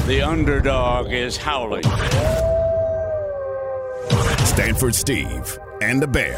The underdog is howling. Stanford Steve and the Bear.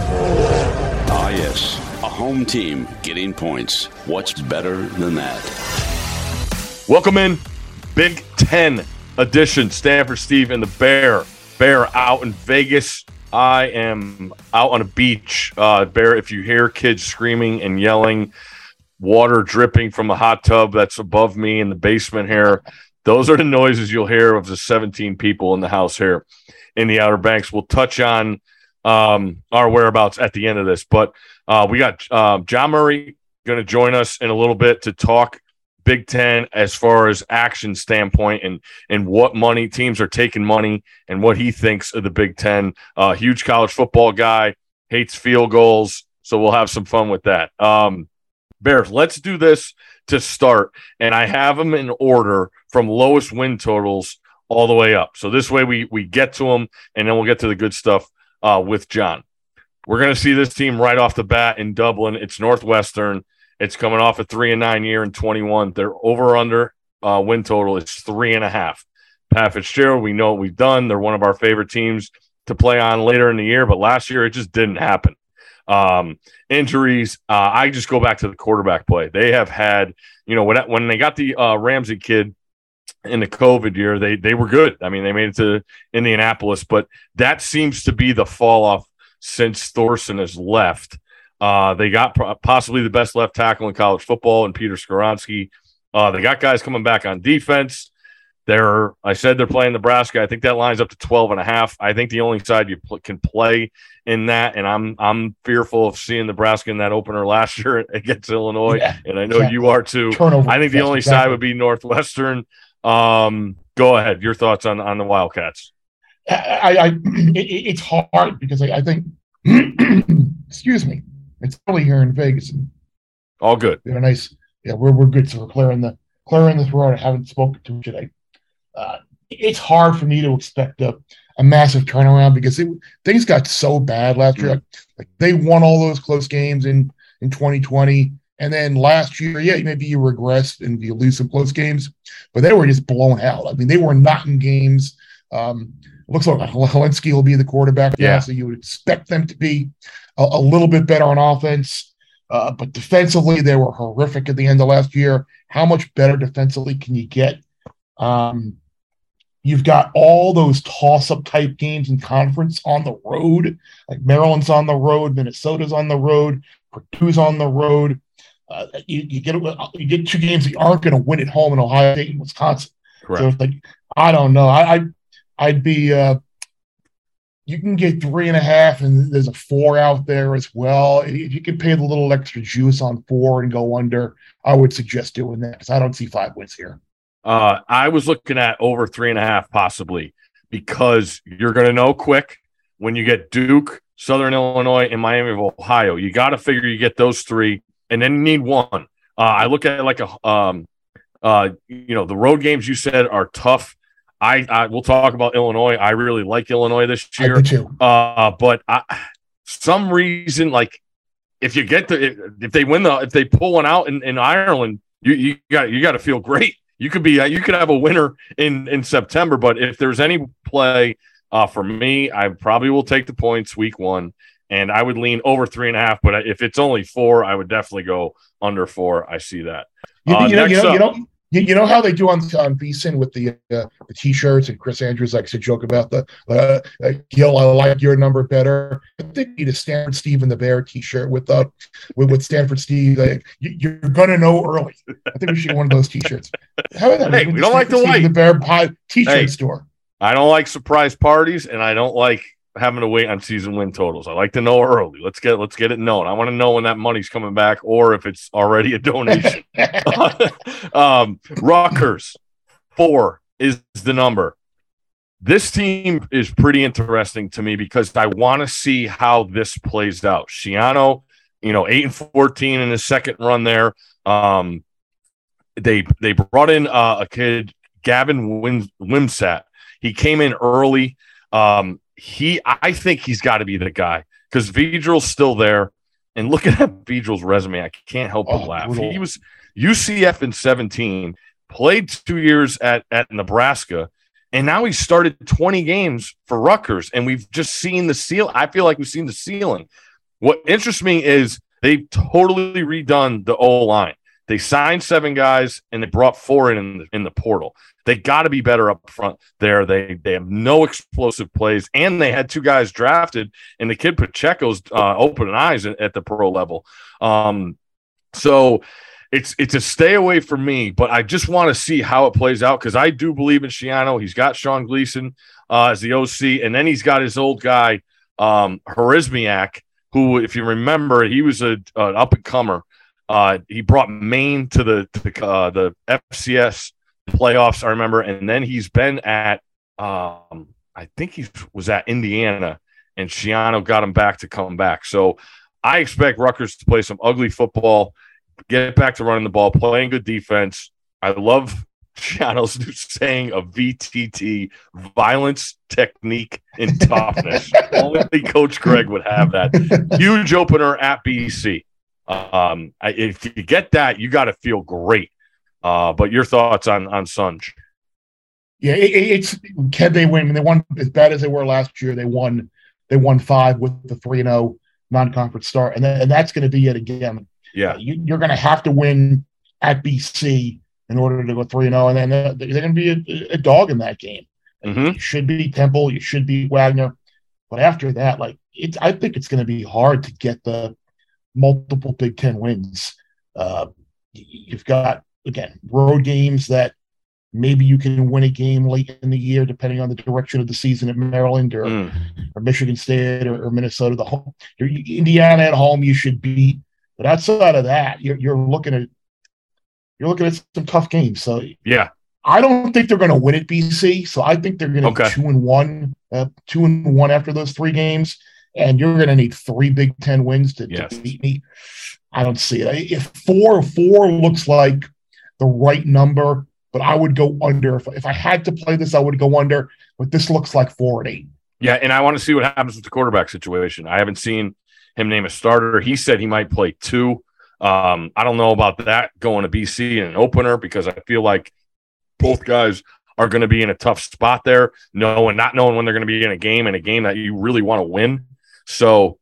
Ah, yes. A home team getting points. What's better than that? Welcome in. Big Ten edition. Stanford Steve and the Bear. Bear out in Vegas. I am out on a beach. Bear, if you hear kids screaming and yelling, water dripping from a hot tub that's above me in the basement here, those are the noises you'll hear of the 17 people in the house here in the Outer Banks. We'll touch on our whereabouts at the end of this. But we got John Murray going to join us in a little bit to talk Big Ten as far as action standpoint and what money teams are taking money and what he thinks of the Big Ten. Huge college football guy, hates field goals, so we'll have some fun with that. Bears, let's do this to start, and I have them in order from lowest win totals all the way up. So this way we get to them, and then we'll get to the good stuff with John. We're going to see this team right off the bat in Dublin. It's Northwestern. It's coming off a 3-9 year in 21. Their over-under win total is 3.5. Pat Fitzgerald, we know what we've done. They're one of our favorite teams to play on later in the year, but last year it just didn't happen. Injuries, I just go back to the quarterback play. They have had, when they got the Ramsey kid in the COVID year, they were good. I mean, they made it to Indianapolis, but that seems to be the fall off since Thorson has left. They got possibly the best left tackle in college football in Peter Skoronski. They got guys coming back on defense. I said they're playing Nebraska. I think that lines up to 12.5. I think the only side you can play in that, and I'm fearful of seeing Nebraska in that opener last year against Illinois, and I know you are too. I think the only side would be Northwestern. Go ahead. Your thoughts on the Wildcats? It's hard because I think, excuse me, it's early here in Vegas. And all good. We had a nice, we're good. So we're clearing the throat. I haven't spoken to today. It's hard for me to expect a massive turnaround because things got so bad last year. Like they won all those close games in 2020. And then last year, maybe you regressed and you lose some close games, but they were just blown out. I mean, they were not in games. Looks like Helinski will be the quarterback now, so you would expect them to be a little bit better on offense. But defensively, they were horrific at the end of last year. How much better defensively can you get? You've got all those toss-up type games in conference on the road. Like Maryland's on the road, Minnesota's on the road, Purdue's on the road. You get two games that you aren't going to win at home in Ohio State and Wisconsin. Correct. So it's like, I don't know. I'd be you can get 3.5 and there's a 4 out there as well. If you can pay the little extra juice on 4 and go under, I would suggest doing that because I don't see 5 wins here. I was looking at over 3.5 possibly because you're going to know quick when you get Duke, Southern Illinois, and Miami of Ohio. You got to figure you get those 3, and then you need 1. I look at it like the road games you said are tough. We'll talk about Illinois. I really like Illinois this year. I do too. But some reason, like if they pull one out in Ireland, you got to feel great. You could have a winner in September, but if there's any play for me, I probably will take the points week 1, and I would lean over 3.5. But if it's only 4, I would definitely go under 4. I see that. You know how they do on VSiN with the T-shirts, and Chris Andrews likes to joke about the Gil, I like your number better. I think you need a Stanford Steve and the Bear T-shirt with Stanford Steve. You're gonna know early. I think we should get one of those T-shirts. How about that? Hey, we don't like the white. The Bear Pie T-shirt store. I don't like surprise parties, and I don't like having to wait on season win totals. I like to know early. Let's get it known. I want to know when that money's coming back or if it's already a donation. Rutgers 4 is the number. This team is pretty interesting to me because I want to see how this plays out. Schiano, 8-14 in his second run there. They brought in a kid, Gavin Wimsatt. He came in early. I think he's got to be the guy because Vedral's still there. And looking at Vedral's resume, I can't help but laugh. Brutal. He was UCF in 17. played 2 years at Nebraska, and now he started 20 games for Rutgers, and we've just seen the seal. I feel like we've seen the ceiling. What interests me is they've totally redone the O-line. They signed 7 guys, and they brought 4 in the portal. They got to be better up front there. They have no explosive plays, and they had 2 guys drafted, and the kid Pacheco's opening eyes at the pro level. So it's a stay away from me, but I just want to see how it plays out because I do believe in Schiano. He's got Sean Gleason as the OC, and then he's got his old guy, Harismiak, who, if you remember, he was an up-and-comer. He brought Maine to the FCS playoffs, I remember, and then he's been at I think he was at Indiana, and Schiano got him back to come back. So I expect Rutgers to play some ugly football, get back to running the ball, playing good defense. I love Schiano's new saying of VTT, violence, technique, and toughness. Only Coach Greg would have that. Huge opener at BC. If you get that, you got to feel great. But your thoughts on Sunj? Yeah, can they win? They won as bad as they were last year. They won 5 with the 3-0 non-conference start, and that's going to be it again. Yeah, you're going to have to win at BC in order to go 3-0, and then they're going to be a dog in that game. Mm-hmm. You should beat Temple, you should beat Wagner, but after that, I think it's going to be hard to get the multiple Big Ten wins. You've got, again, road games that maybe you can win a game late in the year, depending on the direction of the season at Maryland or Michigan State or Minnesota. Indiana at home, you should beat. But outside of that, you're looking at some tough games. So yeah, I don't think they're going to win at BC. So I think they're going to be 2-1, 2-1 after those 3 games, and you're going to need 3 Big Ten wins to beat me. I don't see it. If 4 looks like the right number, but I would go under. If I had to play this, I would go under. But this looks like 4-8. Yeah, and I want to see what happens with the quarterback situation. I haven't seen him name a starter. He said he might play 2. I don't know about that going to BC in an opener because I feel like both guys are going to be in a tough spot there, not knowing when they're going to be in a game that you really want to win. So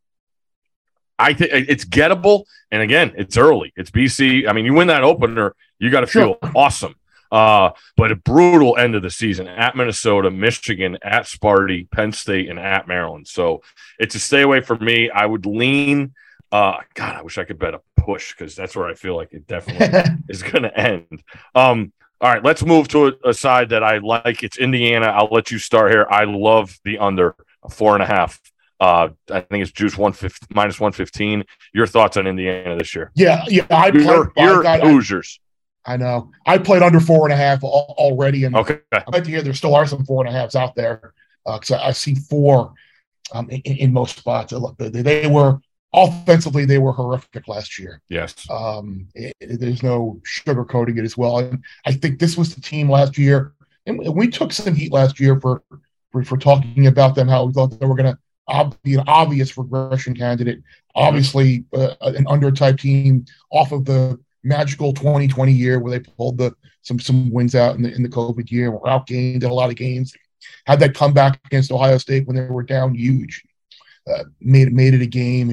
I think it's gettable. And again, it's early. It's BC. I mean, you win that opener, you got to feel awesome. But a brutal end of the season at Minnesota, Michigan, at Sparty, Penn State, and at Maryland. So it's a stay away for me. I would lean. God, I wish I could bet a push because that's where I feel like it definitely is going to end. All right, let's move to a side that I like. It's Indiana. I'll let you start here. I love the under 4.5. I think it's juice minus 115. Your thoughts on Indiana this year? Yeah. You're Hoosiers. I know. I played under 4.5 already, and okay. I bet to hear there still are some 4.5s out there because I see 4 in most spots. They were offensively, they were horrific last year. Yes. There's no sugarcoating it as well. And I think this was the team last year, and we took some heat last year for talking about them, how we thought they were going to be an obvious regression candidate. Obviously, an under-type team off of the magical 2020 year where they pulled some wins out in the COVID year, were outgained in a lot of games, had that comeback against Ohio State when they were down huge, made it a game,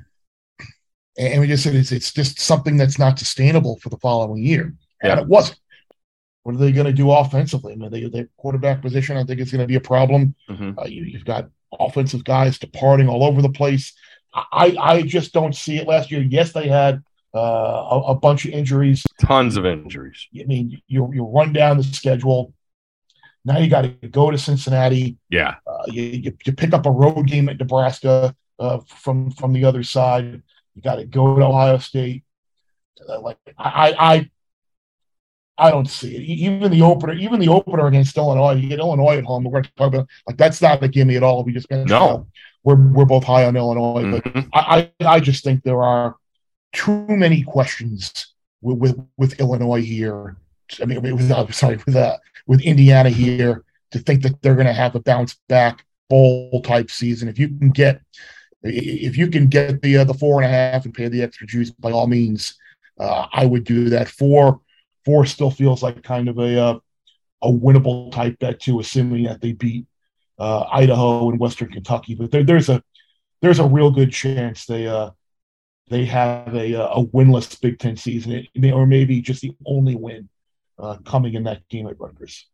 and we just said it's just something that's not sustainable for the following year, and it wasn't. What are they going to do offensively? I mean, their quarterback position, I think, is going to be a problem. You've got offensive guys departing all over the place. I just don't see it last year. Yes, they had a bunch of injuries. Tons of injuries. I mean, you run down the schedule. Now you got to go to Cincinnati. Yeah. You pick up a road game at Nebraska from the other side. You got to go to Ohio State. I don't see it. Even the opener against Illinois. You get Illinois at home. We're going to talk about that's not a gimme at all. We just mentioned we're both high on Illinois, but I just think there are too many questions with Illinois here. I mean, with Indiana here to think that they're going to have a bounce back bowl type season. If you can get the 4.5 and pay the extra juice, by all means, I would do that. 4 4 still feels like kind of a winnable type bet too, assuming that they beat Idaho and Western Kentucky. But there's a real good chance they have a winless Big Ten season, or maybe just the only win coming in that game at Rutgers.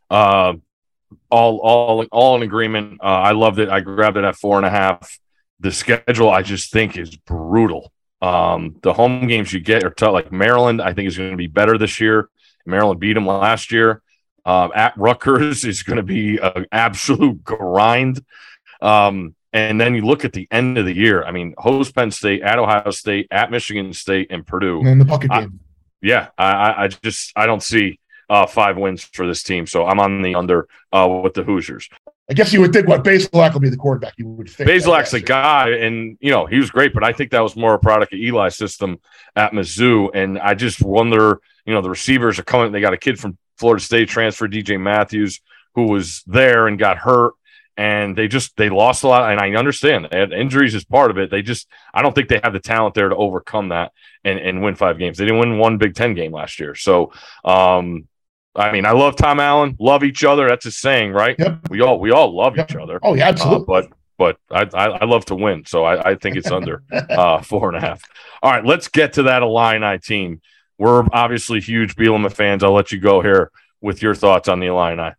All in agreement. I loved it. I grabbed it at 4.5. The schedule, I just think, is brutal. The home games you get are tough. Like Maryland, I think is going to be better this year. Maryland beat them last year. At Rutgers is going to be an absolute grind. And then you look at the end of the year. I mean, host Penn State, at Ohio State, at Michigan State, and Purdue. And then the bucket game. I don't see 5 wins for this team. So I'm on the under with the Hoosiers. I guess you would think Bazelak will be the quarterback. You would think Bazelak's a guy, and he was great, but I think that was more a product of Eli's system at Mizzou. And I just wonder, the receivers are coming. They got a kid from Florida State transfer, DJ Matthews, who was there and got hurt, and they lost a lot. And I understand injuries is part of it. I don't think they have the talent there to overcome that and win 5 games. They didn't win one Big Ten game last year. So, I mean, I love Tom Allen, love each other. That's his saying, right? Yep. We all love each other. Oh, yeah, absolutely. But I love to win, so I think it's under 4.5. All right, let's get to that Illini team. We're obviously huge Bielema fans. I'll let you go here with your thoughts on the Illini.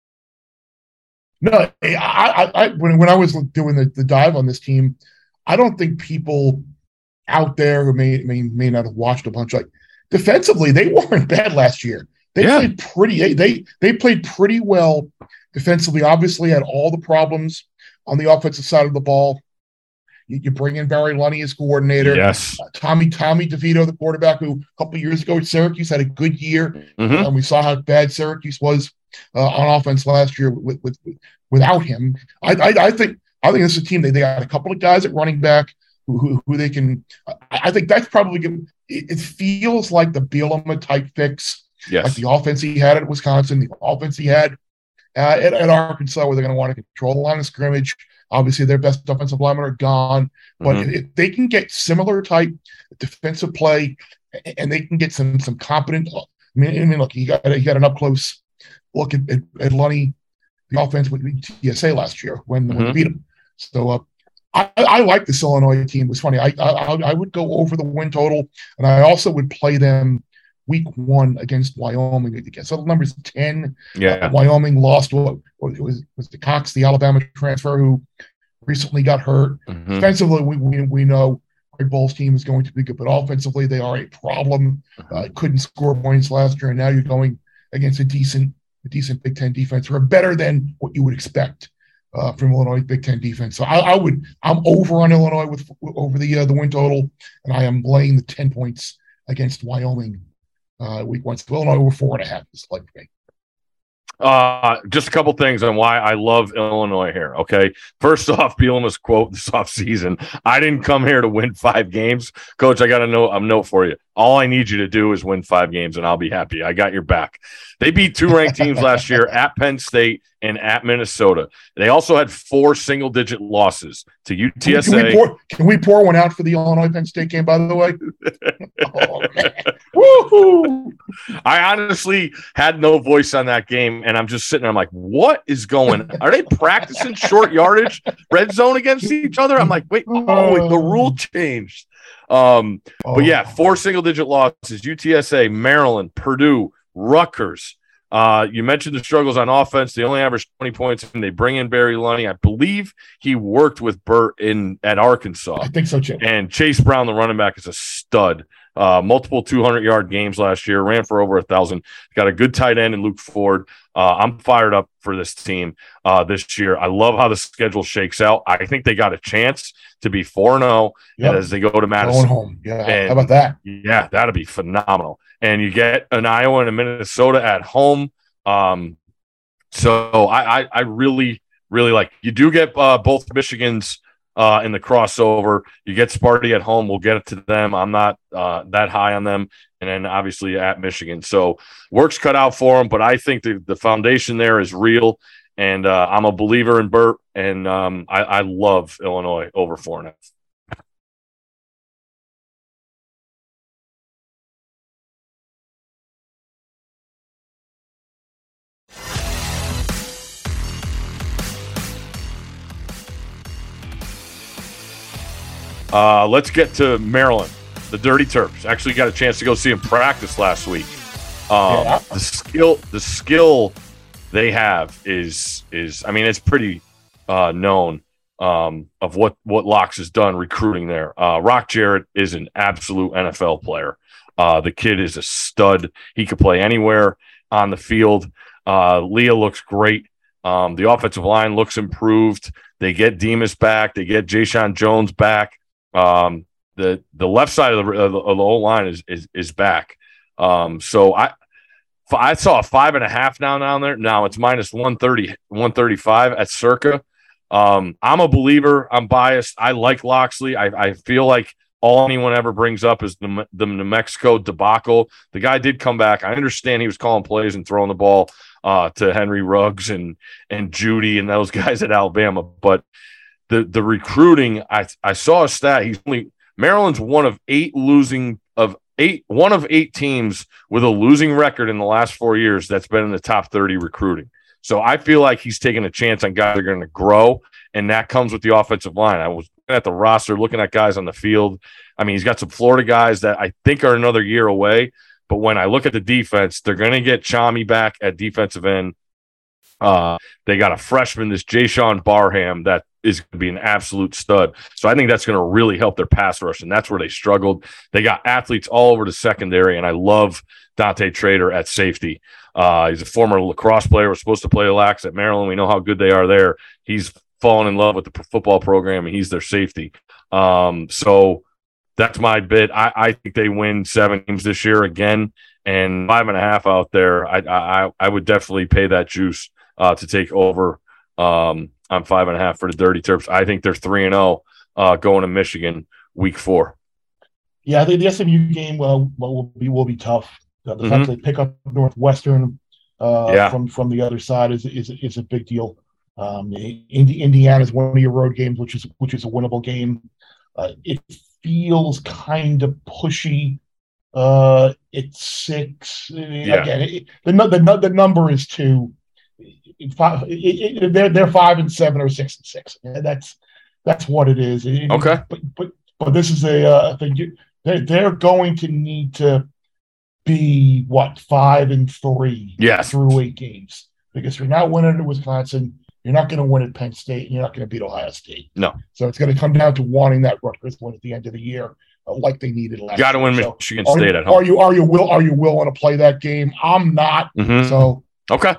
No, when I was doing the dive on this team, I don't think people out there who may not have watched a bunch, like defensively, they weren't bad last year. Played pretty. They played pretty well defensively. Obviously, had all the problems on the offensive side of the ball. You bring in Barry Lunney as coordinator. Yes. Tommy DeVito, the quarterback, who a couple of years ago at Syracuse had a good year, Mm-hmm. and we saw how bad Syracuse was on offense last year without him. I think this is a team they got a couple of guys at running back who they can. I think that's probably good. It feels like the Bielema type fix. Yes. Like the offense he had at Wisconsin, the offense he had at Arkansas, where they're going to want to control the line of scrimmage. Obviously, their best offensive linemen are gone. But if they can get similar type defensive play, and they can get some competent – I mean, look, you got an up-close look at Lunney, the offense with TSA last year when they beat him. So I like this Illinois team. It was funny. I would go over the win total, and I also would play them – Week 1 against Wyoming. So the number's 10. Yeah. Wyoming lost what was the Cox, the Alabama transfer, who recently got hurt. Defensively, we know Greg Bohl's team is going to be good, but offensively, they are a problem. Couldn't score points last year, and now you're going against a decent Big Ten defense, or better than what you would expect from Illinois Big Ten defense. So I'm over on Illinois over the win total, and I am laying the 10 points against Wyoming. Week 1. So Illinois over 4.5 is like me. Just a couple things on why I love Illinois here. Okay. First off, Bielema's quote this offseason: "I didn't come here to win 5 games. Coach, I got to know I'm no for you. All I need you to do is win 5 games and I'll be happy. I got your back." They beat 2 ranked teams last year at Penn State and at Minnesota. They also had 4 single-digit losses to UTSA. Can we pour one out for the Illinois-Penn State game, by the way? Oh, man. Woo-hoo! I honestly had no voice on that game, and I'm just sitting there. I'm like, what is going on? Are they practicing short yardage red zone against each other? I'm like, wait, the rule changed. But yeah, 4 single-digit losses: UTSA, Maryland, Purdue, Rutgers. You mentioned the struggles on offense. They only averaged 20 points, and they bring in Barry Lunney. I believe he worked with Burt at Arkansas. I think so, too. And Chase Brown, the running back, is a stud. Multiple 200-yard games last year, ran for over 1,000. Got a good tight end in Luke Ford. I'm fired up for this team this year. I love how the schedule shakes out. I think they got a chance to be 4-0 as they go to Madison. Going home. Yeah. How about that? Yeah, that'd be phenomenal. And you get an Iowa and a Minnesota at home. So I really, really like. You do get both Michigans in the crossover. You get Sparty at home. We'll get it to them. I'm not that high on them. And then obviously at Michigan. So work's cut out for them, but I think the foundation there is real. And I'm a believer in Burt, and I love Illinois over 4.5. Let's get to Maryland. The Dirty Terps. Actually got a chance to go see them practice last week. The skill they have is I mean, it's pretty known of what Locks has done recruiting there. Rock Jarrett is an absolute NFL player. The kid is a stud. He could play anywhere on the field. Leah looks great. The offensive line looks improved. They get Demas back. They get Jayshon Jones back. The left side of the whole line is back. So I saw a 5.5 down there. Now it's minus 130, 135 at Circa. I'm a believer. I'm biased. I like Loxley. I feel like all anyone ever brings up is the New Mexico debacle. The guy did come back. I understand he was calling plays and throwing the ball to Henry Ruggs and Judy and those guys at Alabama. But the recruiting, I saw a stat. Maryland's one of eight teams with a losing record in the last 4 years that's been in the top 30 recruiting. So I feel like he's taking a chance on guys that are going to grow, and that comes with the offensive line. I was looking at the roster, looking at guys on the field. I mean, he's got some Florida guys that I think are another year away, but when I look at the defense, they're going to get Chami back at defensive end. They got a freshman, this Jayshon Barham, that is going to be an absolute stud. So I think that's going to really help their pass rush, and that's where they struggled. They got athletes all over the secondary, and I love Dante Trader at safety. He's a former lacrosse player. Was supposed to play lax at Maryland. We know how good they are there. He's fallen in love with the football program, and he's their safety. So that's my bid. I think they win 7 games this year again, and 5.5 out there. I would definitely pay that juice to take over on 5.5 for the Dirty Terps. I think they're 3-0 going to Michigan week 4. Yeah, I think the SMU game will be tough. The fact they pick up Northwestern from the other side is a big deal. Indiana is one of your road games, which is a winnable game. It feels kind of pushy. It's 6. Again, the number is 2. They're 5-7 or 6-6. That's what it is. Okay, but this is a thing. They're going to need to be 5-3 through 8 games, because you're not winning at Wisconsin, you're not going to win at Penn State, and you're not going to beat Ohio State. No. So it's going to come down to wanting that Rutgers win at the end of the year, like they needed last year. Got to win Michigan State at home. Are you willing to play that game? I'm not. So okay.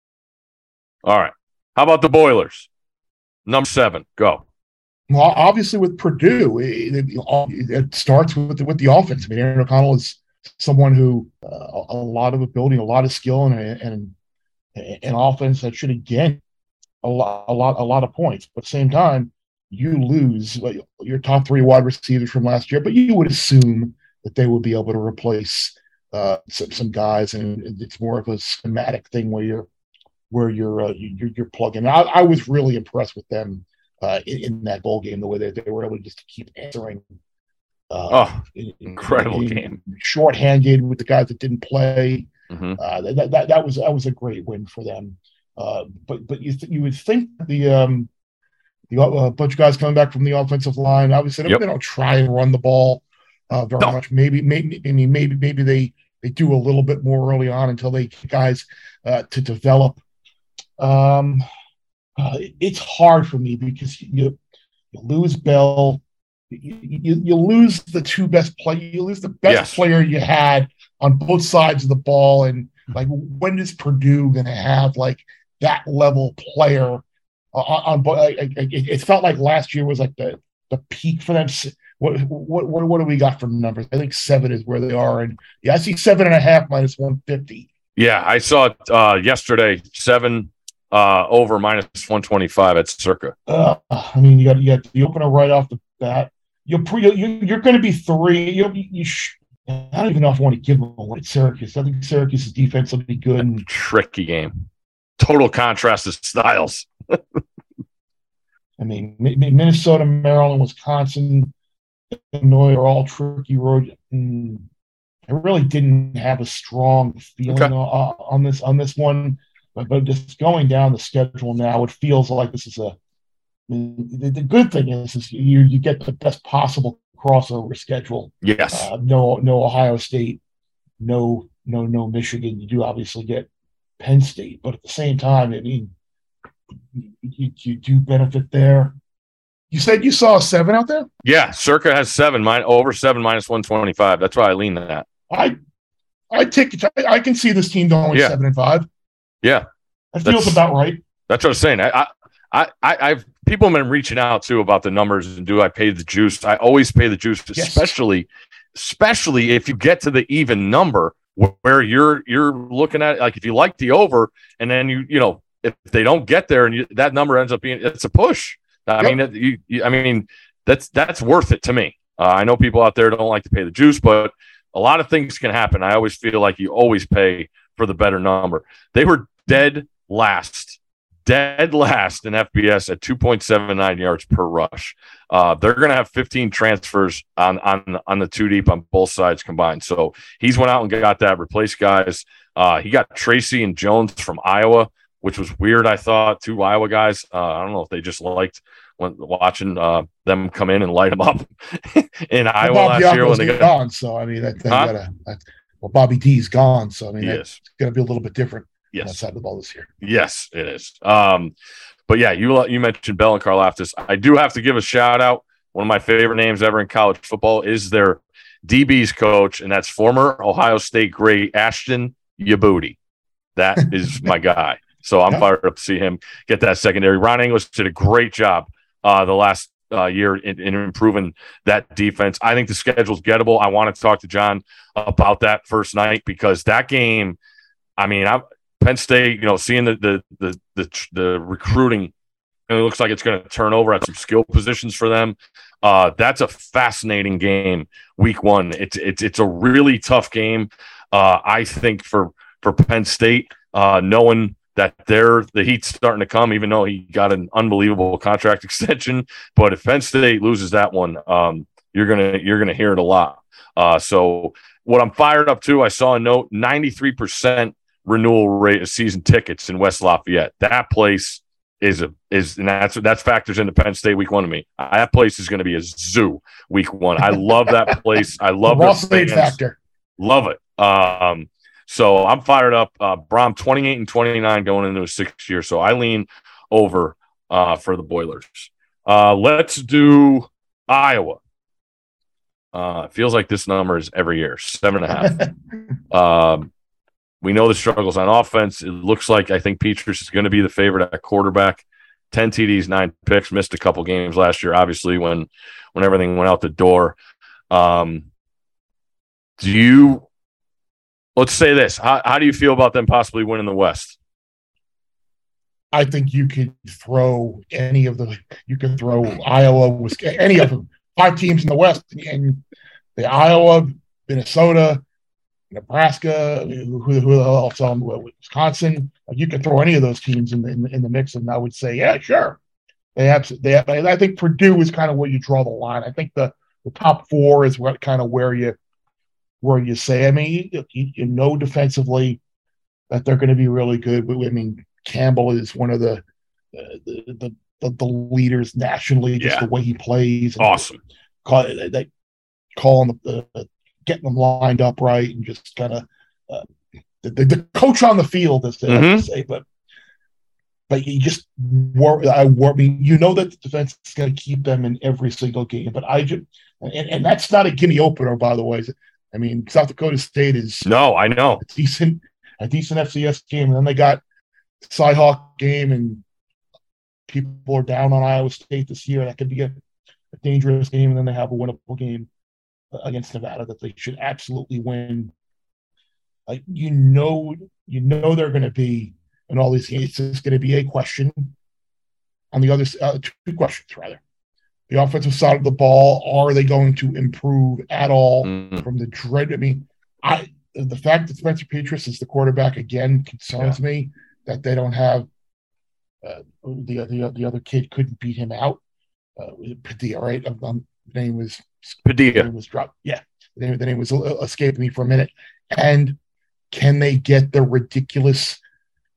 All right. How about the Boilers? Number 7. Go. Well, obviously with Purdue, it starts with the offense. I mean, Aaron O'Connell is someone who a lot of ability, a lot of skill, and an offense that should again a lot of points. But at the same time, you lose your top 3 wide receivers from last year, but you would assume that they would be able to replace some guys, and it's more of a schematic thing where you're plugging. I was really impressed with them in that bowl game, the way they were able just to keep answering. Incredible game. Shorthanded with the guys that didn't play. That was a great win for them. But you would think the bunch of guys coming back from the offensive line, obviously they don't try and run the ball very much. Maybe they do a little bit more early on until they get guys to develop. It's hard for me because you lose Bell. You lose the 2 best players. You lose the best player you had on both sides of the ball. And when is Purdue going to have that level player on both? It felt like last year was the peak for them. What do we got for numbers? I think 7 is where they are. And I see 7.5 minus 150. Yeah, I saw it yesterday. 7 over minus 125 at Circa. I mean, you got the opener right off the bat. You're going to be 3. I don't even know if I want to give them a one at Syracuse. I think Syracuse's defense will be good. Tricky game. Total contrast of styles. I mean, Minnesota, Maryland, Wisconsin, Illinois are all tricky road. I really didn't have a strong feeling on this one, but just going down the schedule now, it feels like this is the good thing is you get the best possible crossover schedule. Yes. No Ohio State, no Michigan. You do obviously get Penn State, but at the same time, I mean, you do benefit there. You said you saw a 7 out there? Yeah, Circa has 7, over 7 minus 125. That's why I lean that. I can see this team going 7-5. Yeah, that feels about right. That's what I was saying. I've people have been reaching out too about the numbers and do I pay the juice? I always pay the juice, especially if you get to the even number where you're looking at, like if you like the over and then you know if they don't get there and that number ends up being, it's a push. I mean that's worth it to me. I know people out there don't like to pay the juice, but a lot of things can happen. I always feel like you always pay for the better number. They were dead last in FBS at 2.79 yards per rush. They're going to have 15 transfers on the 2 deep on both sides combined. So he's went out and got that, replaced guys. He got Tracy and Jones from Iowa, which was weird, I thought. 2 Iowa guys. I don't know if they just liked watching them come in and light them up in Iowa last year when they got gone. So I mean, Bobby D's gone. So I mean, it's going to be a little bit different. Yes, outside the ball this year. Yes, it is. But yeah, you mentioned Bell and Karlaftis. I do have to give a shout out. One of my favorite names ever in college football is their DB's coach, and that's former Ohio State great Ashton Yabuti. That is my guy. So I'm fired up to see him get that secondary. Ron English did a great job the last year in improving that defense. I think the schedule's gettable. I want to talk to John about that first night because that game, I mean, Penn State, seeing the recruiting, and it looks like it's going to turn over at some skill positions for them. That's a fascinating game. Week 1, it's a really tough game. I think for Penn State, knowing that the heat's starting to come, even though he got an unbelievable contract extension. But if Penn State loses that one, you're gonna hear it a lot. So what I'm fired up to, I saw a note: 93% renewal rate of season tickets in West Lafayette. That place is and that's factors into Penn State week 1 to me. That place is going to be a zoo week 1. I love that place. I love the State factor. Love it. So I'm fired up. Brom 28 and 29 going into a 6th year. So I lean over for the Boilers. Let's do Iowa. It feels like this number is every year, 7.5. We know the struggles on offense. It looks like I think Petrus is going to be the favorite at quarterback. 10 TDs, 9 picks. Missed a couple games last year, obviously, when everything went out the door. Let's say this. How do you feel about them possibly winning the West? I think you could throw Iowa, any of them, 5 teams in the West, and the Iowa, Minnesota, Nebraska, who else on Wisconsin. You can throw any of those teams in the mix, and I would say, yeah, sure. I think Purdue is kind of where you draw the line. I think the top 4 is what kind of where you say. I mean, you know defensively that they're going to be really good. But I mean, Campbell is one of the leaders nationally, just the way he plays. Awesome. Calling getting them lined up right, and just kind of the coach on the field, as they like to say. But you just I mean, that the defense is going to keep them in every single game. But and that's not a gimme opener, by the way. I mean, South Dakota State is I know a decent FCS game, and then they got the Cyhawk game, and people are down on Iowa State this year. That could be a dangerous game, and then they have a winnable game against Nevada that they should absolutely win. Like they're going to be in all these games. It's just going to be a question on the other 2 questions rather. The offensive side of the ball, are they going to improve at all from the dread? I mean, the fact that Spencer Petras is the quarterback again concerns me. That they don't have the other kid couldn't beat him out. Padilla, right? The name was Padilla. The name was dropped. Yeah, the name was escaping me for a minute. And can they get the ridiculous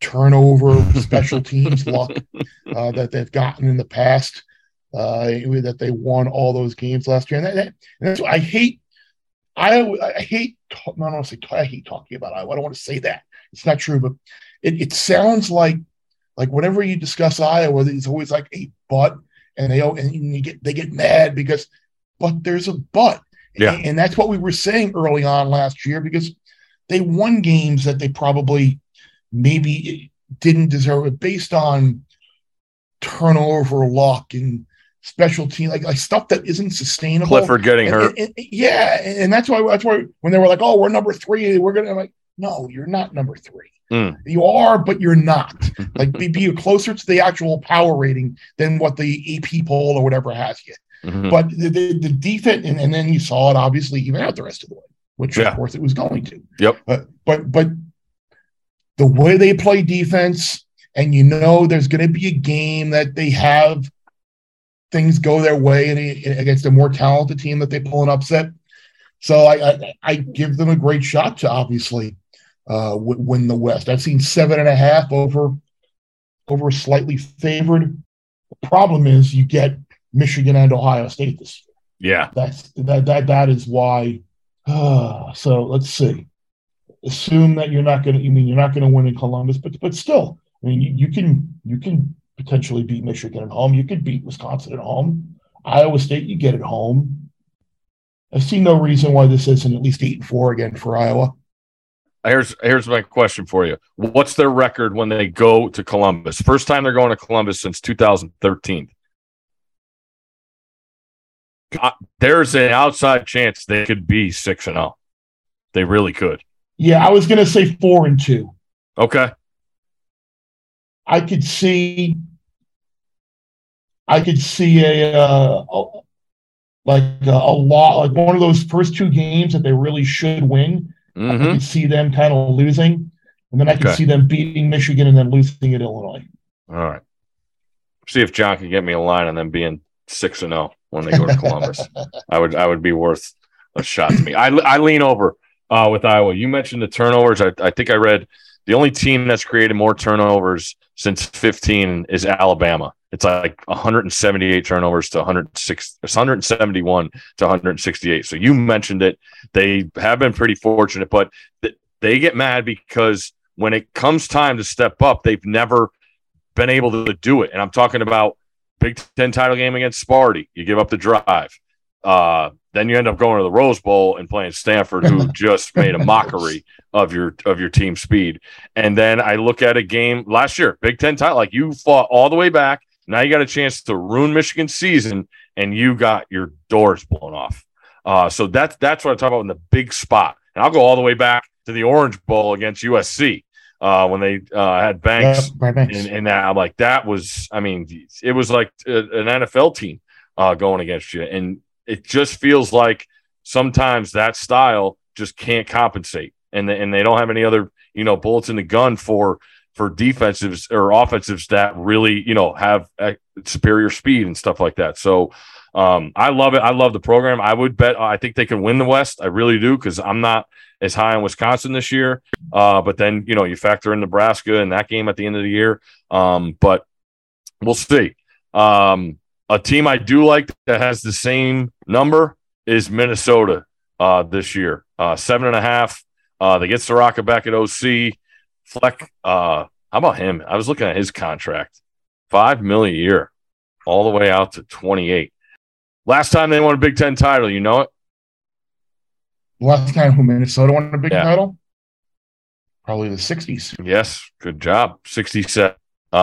turnover, special teams luck that they've gotten in the past, that they won all those games last year. And that's what I hate. I hate talking about Iowa. I don't want to say that. It's not true, but it sounds like whenever you discuss Iowa, it's always like a but, and they get mad because, but there's a but. Yeah. And that's what we were saying early on last year, because they won games that they probably maybe didn't deserve it based on turnover luck and special team, like stuff that isn't sustainable. Clifford getting hurt. And that's why when they were like, oh, we're number 3, we're going to, like, no, you're not number 3. You are, but you're not. Like, be closer to the actual power rating than what the AP poll or whatever has you. Mm-hmm. But the defense, and then you saw it obviously even out the rest of the way, which of course it was going to. Yep. But the way they play defense, and there's going to be a game that they have things go their way and against a more talented team that they pull an upset. So I give them a great shot to obviously win the West. I've seen 7.5 over slightly favored. The problem is you get Michigan and Ohio State this year. Yeah, that is why. So let's see. Assume that you're not going to win in Columbus, but still, I mean, you can potentially beat Michigan at home. You could beat Wisconsin at home. Iowa State, you get at home. I see no reason why this isn't at least 8-4 again for Iowa. Here's my question for you. What's their record when they go to Columbus? First time they're going to Columbus since 2013. There's an outside chance they could be 6-0. They really could. Yeah, I was going to say 4-2. Okay. I could see a lot, like one of those first 2 games that they really should win. Mm-hmm. I could see them kind of losing, and then I could see them beating Michigan and then losing at Illinois. All right. See if John can get me a line on them being 6-0 when they go to Columbus. I would be worth a shot to me. I lean over with Iowa. You mentioned the turnovers. I think I read the only team that's created more turnovers since 15 is Alabama. It's like 178 turnovers to 171 to 168. So you mentioned it. They have been pretty fortunate, but they get mad because when it comes time to step up, they've never been able to do it. And I'm talking about Big Ten title game against Sparty. You give up the drive. Then you end up going to the Rose Bowl and playing Stanford, who just made a mockery of your team speed. And then I look at a game last year, Big Ten title, like you fought all the way back. Now you got a chance to ruin Michigan's season, and you got your doors blown off. So that's what I'm talking about in the big spot. And I'll go all the way back to the Orange Bowl against USC when they had Banks. And that, I'm like, that was, I mean, it was like an NFL team going against you. And it just feels like sometimes that style just can't compensate. And they don't have any other, bullets in the gun for defensives or offensives that really, have superior speed and stuff like that. So I love it. I love the program. I would bet, I think they can win the West. I really do, because I'm not as high on Wisconsin this year. But then, you factor in Nebraska and that game at the end of the year. But we'll see. A team I do like that has the same number is Minnesota this year. 7.5. They get Soraka back at OC. Fleck, how about him? I was looking at his contract. $5 million a year, all the way out to 28. Last time they won a Big Ten title, you know it? Last time who Minnesota won a Big Ten title? Probably the 60s. Yes, good job. 67.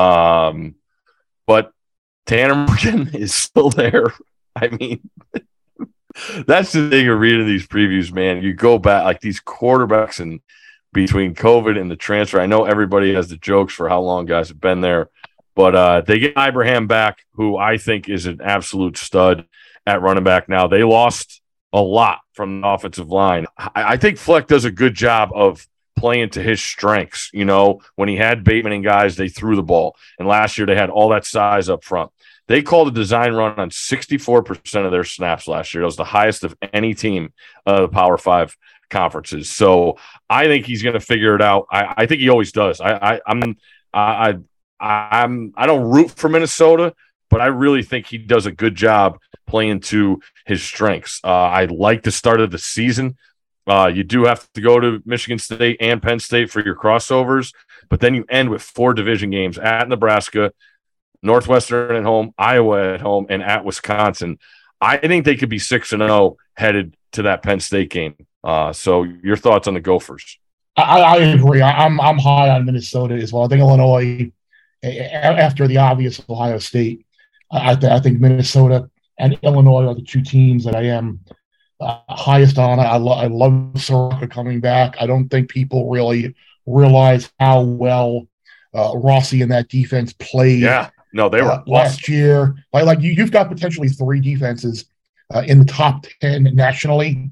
But Tanner Morgan is still there. I mean, that's the thing of reading these previews, man. You go back, like these quarterbacks, and between COVID and the transfer, I know everybody has the jokes for how long guys have been there, but they get Ibrahim back, who I think is an absolute stud at running back now. They lost a lot from the offensive line. I think Fleck does a good job of playing to his strengths. When he had Bateman and guys, they threw the ball. And last year they had all that size up front. They called a design run on 64% of their snaps last year. It was the highest of any team of the Power 5 conferences. So I think he's going to figure it out. I think he always does. I don't root for Minnesota, but I really think he does a good job playing to his strengths. I like the start of the season. You do have to go to Michigan State and Penn State for your crossovers, but then you end with 4 division games at Nebraska, Northwestern at home, Iowa at home, and at Wisconsin. I think they could be 6-0 headed to that Penn State game. So your thoughts on the Gophers? I agree. I'm high on Minnesota as well. I think Illinois, after the obvious Ohio State, I think Minnesota and Illinois are the 2 teams that I am highest on. I love Soroka coming back. I don't think people really realize how well Rossi and that defense played. Yeah, no, they were last year. Like you've got potentially 3 defenses in the top 10 nationally,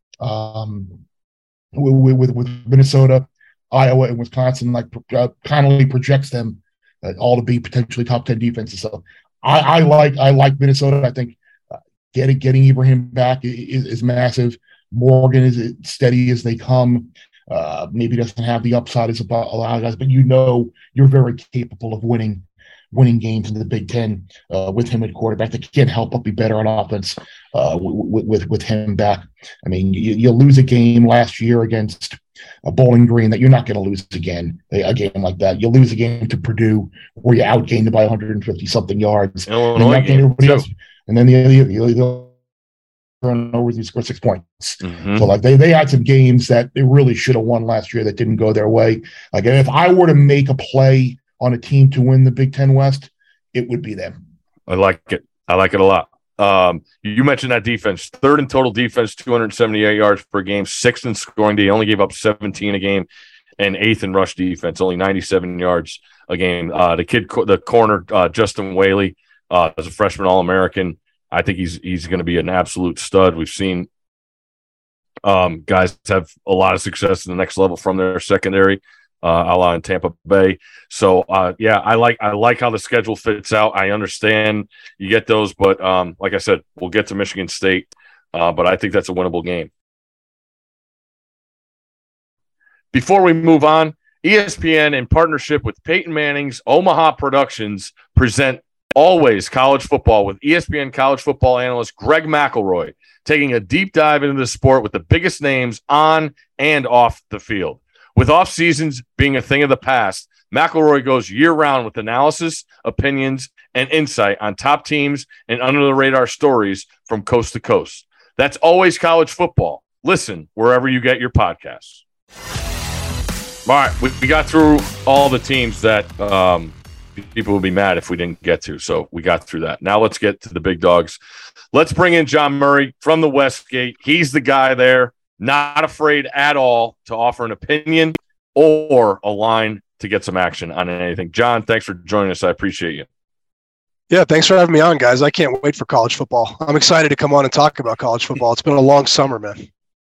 with Minnesota, Iowa, and Wisconsin. Like Connolly projects them all to be potentially top 10 defenses. So I like Minnesota. I think getting Ibrahim back is massive. Morgan is steady as they come. Maybe doesn't have the upside as a lot of guys, but you're very capable of winning games in the Big Ten with him at quarterback. They can't help but be better on offense with him back. I mean, you lose a game last year against Bowling Green that you're not going to lose again. A game like that, you lose a game to Purdue where you outgained by 150 something yards. And then the turnovers, you score 6 points. Mm-hmm. So like they had some games that they really should have won last year that didn't go their way. Like if I were to make a play on a team to win the Big Ten West, it would be them. I like it. I like it a lot. You mentioned that defense, 3rd in total defense, 278 yards per game, 6th in scoring. They only gave up 17 a game, and 8th in rush defense, only 97 yards a game. The corner, Justin Whaley, as a freshman All-American, I think he's going to be an absolute stud. We've seen guys have a lot of success in the next level from their secondary, a la in Tampa Bay. So, I like how the schedule fits out. I understand you get those, but like I said, we'll get to Michigan State, but I think that's a winnable game. Before we move on, ESPN, in partnership with Peyton Manning's Omaha Productions, present Always College Football with ESPN college football analyst Greg McElroy, taking a deep dive into the sport with the biggest names on and off the field. With off seasons being a thing of the past, McElroy goes year-round with analysis, opinions, and insight on top teams and under-the-radar stories from coast to coast. That's Always College Football. Listen wherever you get your podcasts. All right, we got through all the teams that people would be mad if we didn't get to, so we got through that. Now let's get to the big dogs. Let's bring in John Murray from the Westgate. He's the guy there, not afraid at all to offer an opinion or a line to get some action on anything. John, thanks for joining us. I appreciate you. Yeah, thanks for having me on, guys. I can't wait for college football. I'm excited to come on and talk about college football. It's been a long summer, man.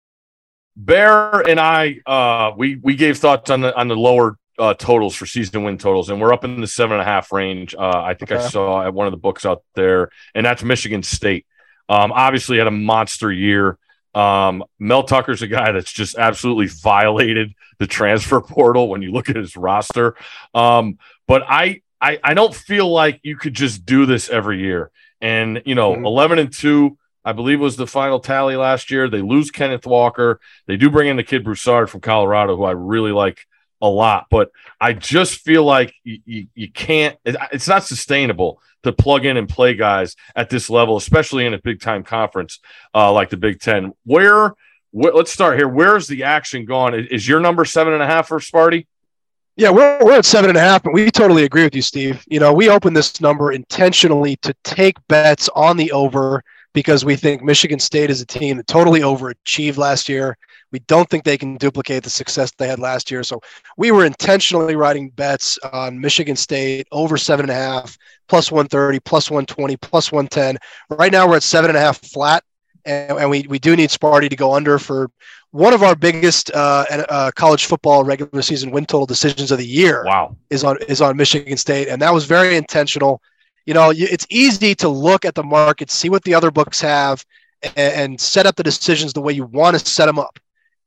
Bear and I, we gave thoughts on the lower totals for season win totals, and we're up in the 7.5 range. I think I saw at one of the books out there, and that's Michigan State. Obviously had a monster year. Mel Tucker's a guy that's just absolutely violated the transfer portal when you look at his roster. But I don't feel like you could just do this every year. And, 11-2, I believe was the final tally last year. They lose Kenneth Walker. They do bring in the kid Broussard from Colorado, who I really like a lot. But I just feel like you can't – it's not sustainable to plug in and play guys at this level, especially in a big-time conference like the Big Ten. Let's start here. Where's the action gone? Is your number 7.5 for Sparty? Yeah, we're at 7.5, and we totally agree with you, Steve. We opened this number intentionally to take bets on the over because we think Michigan State is a team that totally overachieved last year. We don't think they can duplicate the success they had last year. So we were intentionally writing bets on Michigan State over 7.5, plus 130, plus 120, plus 110. Right now we're at 7.5 flat, and we do need Sparty to go under for one of our biggest college football regular season win total decisions of the year. Wow, is on Michigan State, and that was very intentional. It's easy to look at the market, see what the other books have, and set up the decisions the way you want to set them up.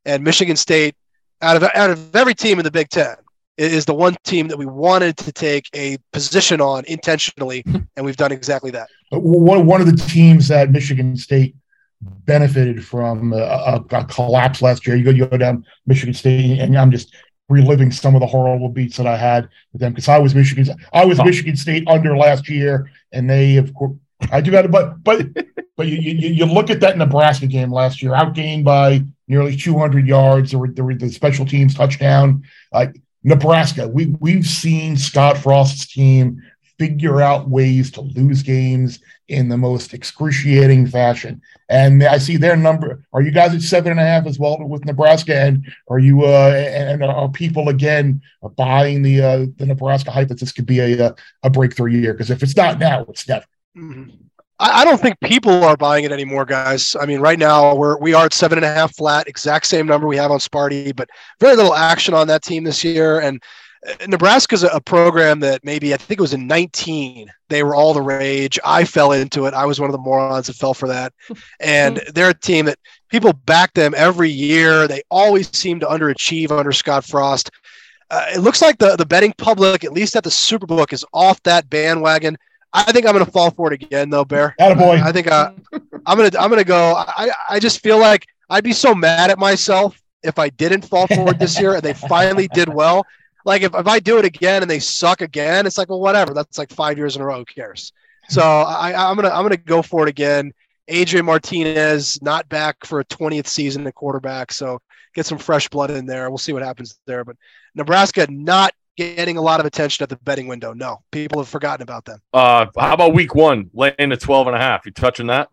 And Michigan State, out of every team in the Big Ten, is the one team that we wanted to take a position on intentionally, and we've done exactly that. One of the teams that Michigan State benefited from a collapse last year. You go down Michigan State, and I'm just reliving some of the horrible beats that I had with them because I was Michigan State under last year, and they, of course, I do that. But you look at that Nebraska game last year, outgained by nearly 200 yards. There were the special teams touchdown. Nebraska, we've seen Scott Frost's team figure out ways to lose games in the most excruciating fashion. And I see their number. Are you guys at 7.5 as well with Nebraska? And are you and are people again buying the Nebraska hype that this could be a breakthrough year? Because if it's not now, it's never. Mm-hmm. I don't think people are buying it anymore, guys. I mean, right now we are at 7.5 flat, exact same number we have on Sparty, but very little action on that team this year. And Nebraska's a program that maybe, I think it was in 19, they were all the rage. I fell into it. I was one of the morons that fell for that. And they're a team that people back them every year. They always seem to underachieve under Scott Frost. It looks like the betting public, at least at the Superbook, is off that bandwagon. I think I'm going to fall for it again, though, Bear. Attaboy. I think I'm going to go. I just feel like I'd be so mad at myself if I didn't fall for it this year and they finally did well. Like if I do it again and they suck again, it's like, well, whatever. That's like 5 years in a row. Who cares? So I'm gonna go for it again. Adrian Martinez not back for a 20th season at quarterback, so get some fresh blood in there. We'll see what happens there. But Nebraska not getting a lot of attention at the betting window. No, people have forgotten about them. How about week 1, laying at 12.5? You touching that?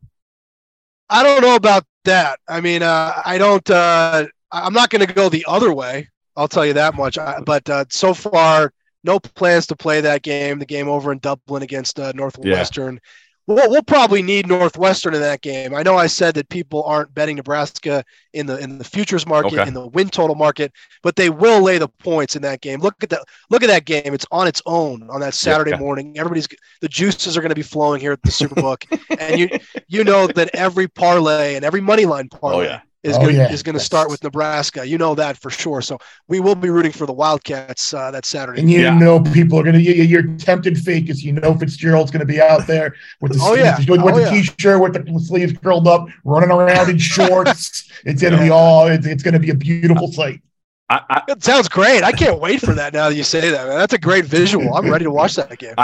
I don't know about that. I mean, I don't. I'm not going to go the other way. I'll tell you that much. But so far, no plans to play that game. The game over in Dublin against Northwestern. Yeah. We'll probably need Northwestern in that game. I know I said that people aren't betting Nebraska in the futures market, in the win total market, but they will lay the points in that game. Look at that game. It's on its own on that Saturday morning. The juices are going to be flowing here at the Superbook, and you know that every parlay and every money line parlay is going to start with Nebraska. You know that for sure. So we will be rooting for the Wildcats that Saturday. And you know people are going to – you're tempted fake because you know Fitzgerald's going to be out there with the T-shirt, with the sleeves curled up, running around in shorts. It's going to be it's going to be a beautiful sight. It sounds great. I can't wait for that now that you say that, man. That's a great visual. I'm ready to watch that game.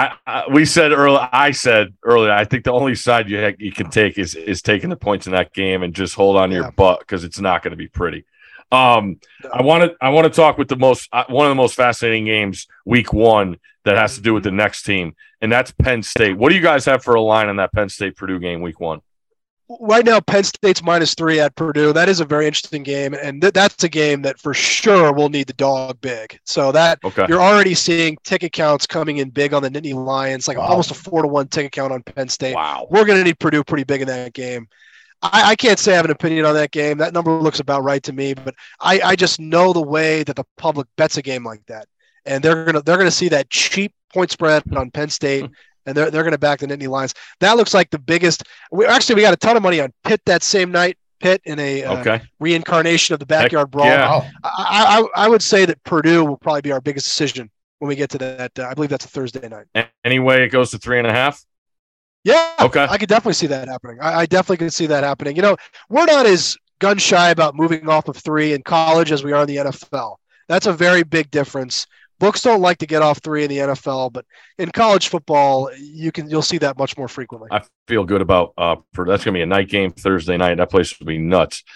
I said earlier, I think the only side you can take is taking the points in that game and just hold on to your butt because it's not going to be pretty. I want to talk with one of the most fascinating games week 1 that has to do with the next team, and that's Penn State. What do you guys have for a line on that Penn State Purdue game week 1? Right now, Penn State's -3 at Purdue. That is a very interesting game, and that's a game that for sure will need the dog big. So you're already seeing ticket counts coming in big on the Nittany Lions, like almost a 4-1 ticket count on Penn State. Wow. We're going to need Purdue pretty big in that game. I can't say I have an opinion on that game. That number looks about right to me, but I just know the way that the public bets a game like that, and they're gonna see that cheap point spread on Penn State. And they're going to back the Nittany Lions. That looks like the biggest. We got a ton of money on Pitt that same night. Pitt in a reincarnation of the backyard brawl. Yeah. I would say that Purdue will probably be our biggest decision when we get to that. I believe that's a Thursday night. Anyway, it goes to 3.5. Yeah. Okay. I could definitely see that happening. I definitely could see that happening. You know, we're not as gun shy about moving off of 3 in college as we are in the NFL. That's a very big difference. Books don't like to get off 3 in the NFL, but in college football, you'll see that much more frequently. I feel good about that's going to be a night game Thursday night. That place will be nuts.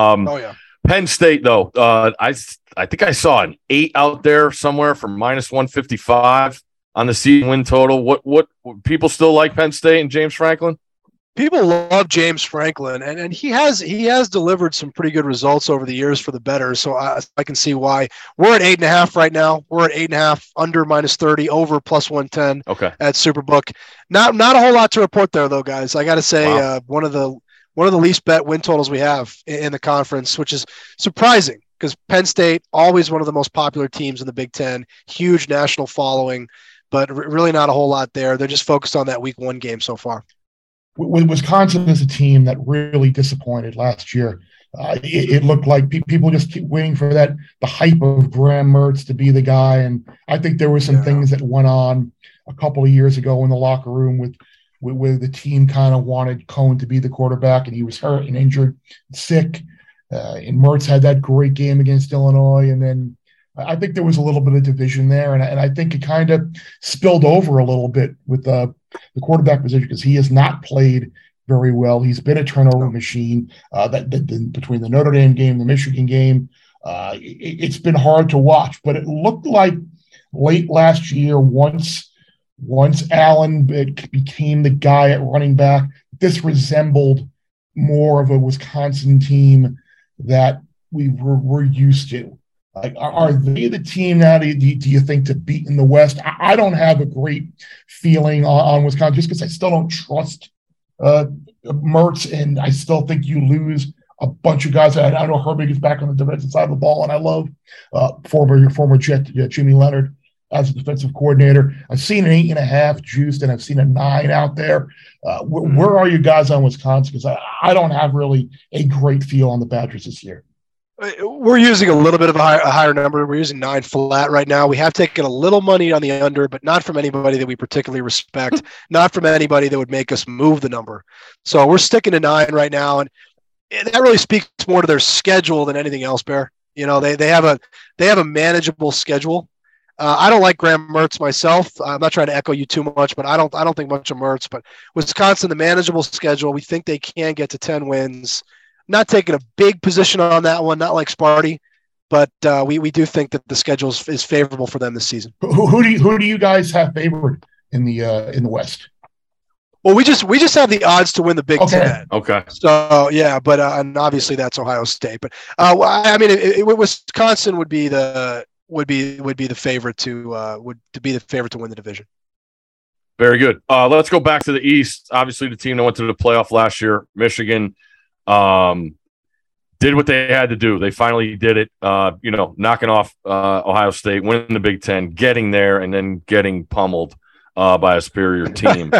Penn State though, I think I saw an 8 out there somewhere for -155 on the season win total. What people still like Penn State and James Franklin? People love James Franklin, and he has delivered some pretty good results over the years for the bettors. So I can see why. We're at 8.5 right now. We're at 8.5 under -30, over +110. Okay. At Superbook. Not a whole lot to report there though, guys. I got to say, one of the least bet win totals we have in the conference, which is surprising because Penn State always one of the most popular teams in the Big Ten, huge national following, but really not a whole lot there. They're just focused on that week 1 game so far. Wisconsin is a team that really disappointed last year. It looked like people just keep waiting for the hype of Graham Mertz to be the guy. And I think there were some things that went on a couple of years ago in the locker room with the team kind of wanted Cohen to be the quarterback, and he was hurt and injured, sick. And Mertz had that great game against Illinois. And then I think there was a little bit of division there. And I think it kind of spilled over a little bit with the quarterback position because he has not played very well. He's been a turnover machine between the Notre Dame game, the Michigan game. It's been hard to watch, but it looked like late last year, once Allen became the guy at running back, this resembled more of a Wisconsin team that we're used to. Like, are they the team now, do you think, to beat in the West? I don't have a great feeling on Wisconsin just because I still don't trust Mertz, and I still think you lose a bunch of guys. I know Herbig is back on the defensive side of the ball, and I love former Jet Jimmy Leonard as a defensive coordinator. I've seen an 8.5 juiced, and I've seen a 9 out there. Where are you guys on Wisconsin? Because I don't have really a great feel on the Badgers this year. We're using a little bit of a higher number. We're using 9 flat right now. We have taken a little money on the under, but not from anybody that we particularly respect, not from anybody that would make us move the number. So we're sticking to 9 right now, and that really speaks more to their schedule than anything else, Bear. You know, they have a manageable schedule. I don't like Graham Mertz myself. I'm not trying to echo you too much, but I don't think much of Mertz. But Wisconsin, the manageable schedule, we think they can get to 10 wins. Not taking a big position on that one, not like Sparty, but we do think that the schedule is favorable for them this season. Who do you guys have favored in the West? Well, we just have the odds to win the Big Ten. Okay. So yeah, but and obviously that's Ohio State. But I mean, Wisconsin would be the favorite to be the favorite to win the division. Very good. Let's go back to the East. Obviously, the team that went to the playoff last year, Michigan, did what they had to do. They finally did it. Knocking off Ohio State, winning the Big Ten, getting there, and then getting pummeled by a superior team.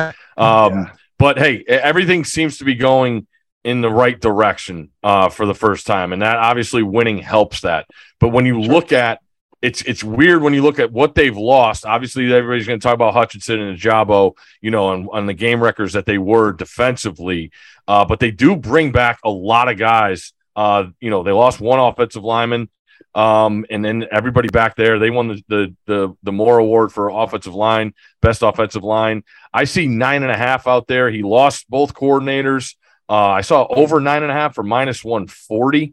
But hey, everything seems to be going in the right direction for the first time, and that obviously winning helps that. But when you look at it's weird when you look at what they've lost. Obviously, everybody's going to talk about Hutchinson and Ajabo, on the game records that they were defensively. But they do bring back a lot of guys. They lost one offensive lineman, and then everybody back there. They won the Moore Award for offensive line, best offensive line. I see 9.5 out there. He lost both coordinators. I saw over 9.5 for -140.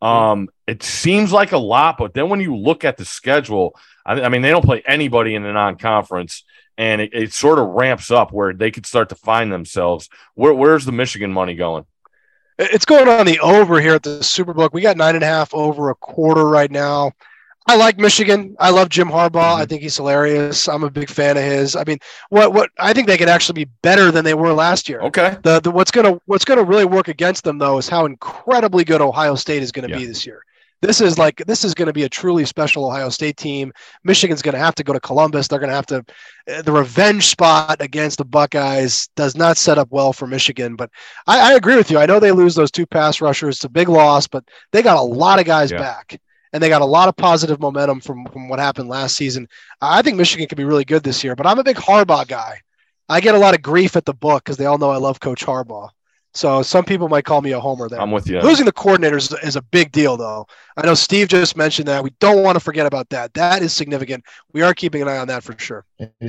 It seems like a lot, but then when you look at the schedule, I mean, they don't play anybody in the non-conference, and it sort of ramps up where they could start to find themselves. Where's the Michigan money going? It's going on the over here at the Superbook. We got 9.5 over a quarter right now. I like Michigan. I love Jim Harbaugh. I think he's hilarious. I'm a big fan of his. I mean, what I think they could actually be better than they were last year. Okay. What's gonna really work against them though is how incredibly good Ohio State is going to be this year. This is going to be a truly special Ohio State team. Michigan's going to have to go to Columbus. They're going to have to. The revenge spot against the Buckeyes does not set up well for Michigan. But I agree with you. I know they lose those 2 pass rushers. It's a big loss, but they got a lot of guys back. And they got a lot of positive momentum from what happened last season. I think Michigan could be really good this year, but I'm a big Harbaugh guy. I get a lot of grief at the book because they all know I love Coach Harbaugh. So some people might call me a homer there. I'm with you. Losing the coordinators is a big deal, though. I know Steve just mentioned that. We don't want to forget about that. That is significant. We are keeping an eye on that for sure.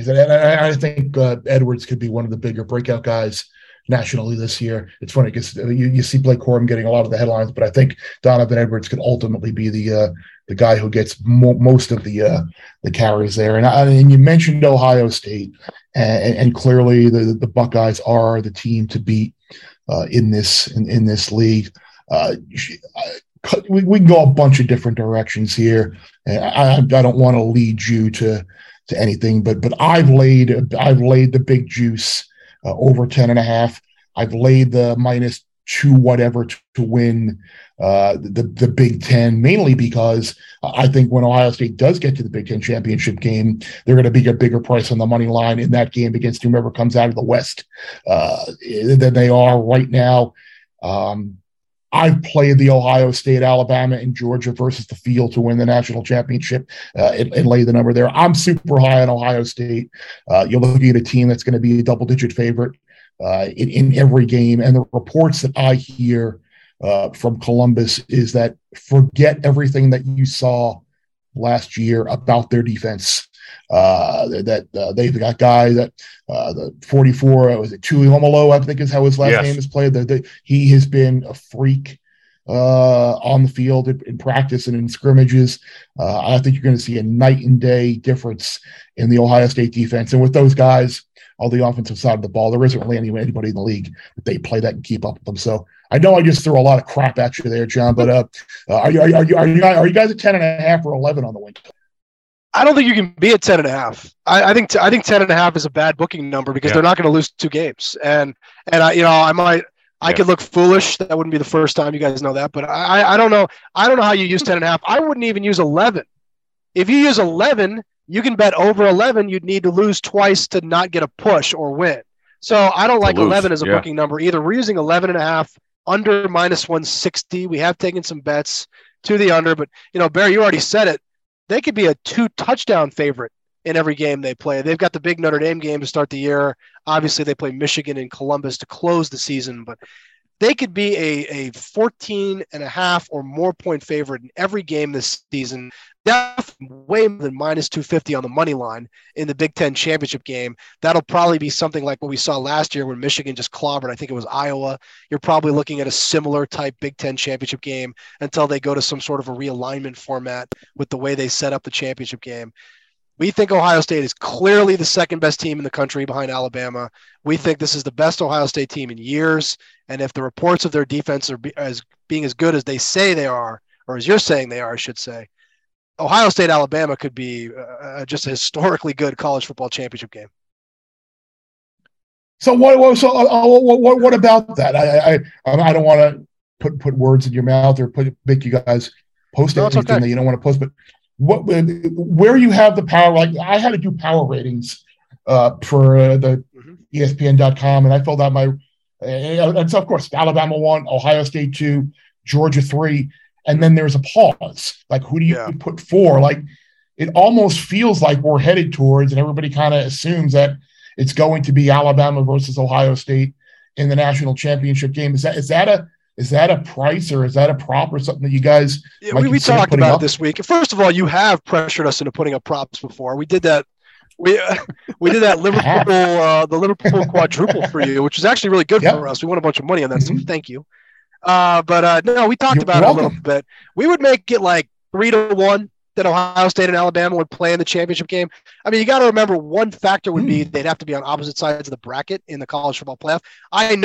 I think Edwards could be one of the bigger breakout guys nationally this year. It's funny because you see Blake Corum getting a lot of the headlines, but I think Donovan Edwards could ultimately be the guy who gets most of the carries there. And you mentioned Ohio State, and clearly the Buckeyes are the team to beat in this league. We can go a bunch of different directions here. I don't want to lead you to anything, but I've laid the big juice over 10.5. I've laid the -2 whatever to win the Big Ten, mainly because I think when Ohio State does get to the Big Ten championship game, they're going to be a bigger price on the money line in that game against whomever comes out of the West than they are right now. I've played the Ohio State, Alabama, and Georgia versus the field to win the national championship and lay the number there. I'm super high on Ohio State. You're looking at a team that's going to be a double-digit favorite in every game. And the reports that I hear from Columbus is that forget everything that you saw last year about their defense. They've got guys that the 44 was it Tuiomalo, I think is how his last name is played. He has been a freak on the field in practice and in scrimmages. I think you're going to see a night and day difference in the Ohio State defense. And with those guys on the offensive side of the ball, there isn't really anybody in the league that they play that and keep up with them. So I know I just threw a lot of crap at you there, John, but are you guys at 10.5 or 11 on the win? I don't think you can be at 10.5. I think 10.5 is a bad booking number because they're not going to lose 2 games. And I could look foolish. That wouldn't be the first time, you guys know that, but I don't know. I don't know how you use 10.5. I wouldn't even use 11. If you use 11, you can bet over 11. You'd need to lose twice to not get a push or win. So I don't like 11 as a booking number either. We're using 11.5 under -160. We have taken some bets to the under, but Barry, you already said it. They could be a 2-touchdown favorite in every game they play. They've got the big Notre Dame game to start the year. Obviously, they play Michigan and Columbus to close the season, but they could be a 14.5 or more point favorite in every game this season. Definitely way more than -250 on the money line in the Big Ten championship game. That'll probably be something like what we saw last year when Michigan just clobbered. I think it was Iowa. You're probably looking at a similar type Big Ten championship game until they go to some sort of a realignment format with the way they set up the championship game. We think Ohio State is clearly the second best team in the country behind Alabama. We think this is the best Ohio State team in years. And if the reports of their defense are being as good as they say they are, or as you're saying they are, I should say, Ohio State, Alabama could be just a historically good college football championship game. So what about that? I don't want to put words in your mouth or make you guys post anything that you don't want to post, but where you have the power, like I had to do power ratings for the ESPN.com, and I filled out and so of course Alabama 1, Ohio State 2, Georgia 3, and then there's a pause. Like who do you put 4? Like it almost feels like we're headed towards, and everybody kind of assumes that it's going to be Alabama versus Ohio State in the national championship game. Is that a price or is that a prop or something that you guys? We talked about it this week. First of all, you have pressured us into putting up props before. We did that. We did that Liverpool, the Liverpool quadruple for you, which was actually really good for us. We won a bunch of money on that, so thank you. But no, we talked about it a little bit. We would make it like 3-1 that Ohio State and Alabama would play in the championship game. I mean, you got to remember one factor would be they'd have to be on opposite sides of the bracket in the college football playoff. I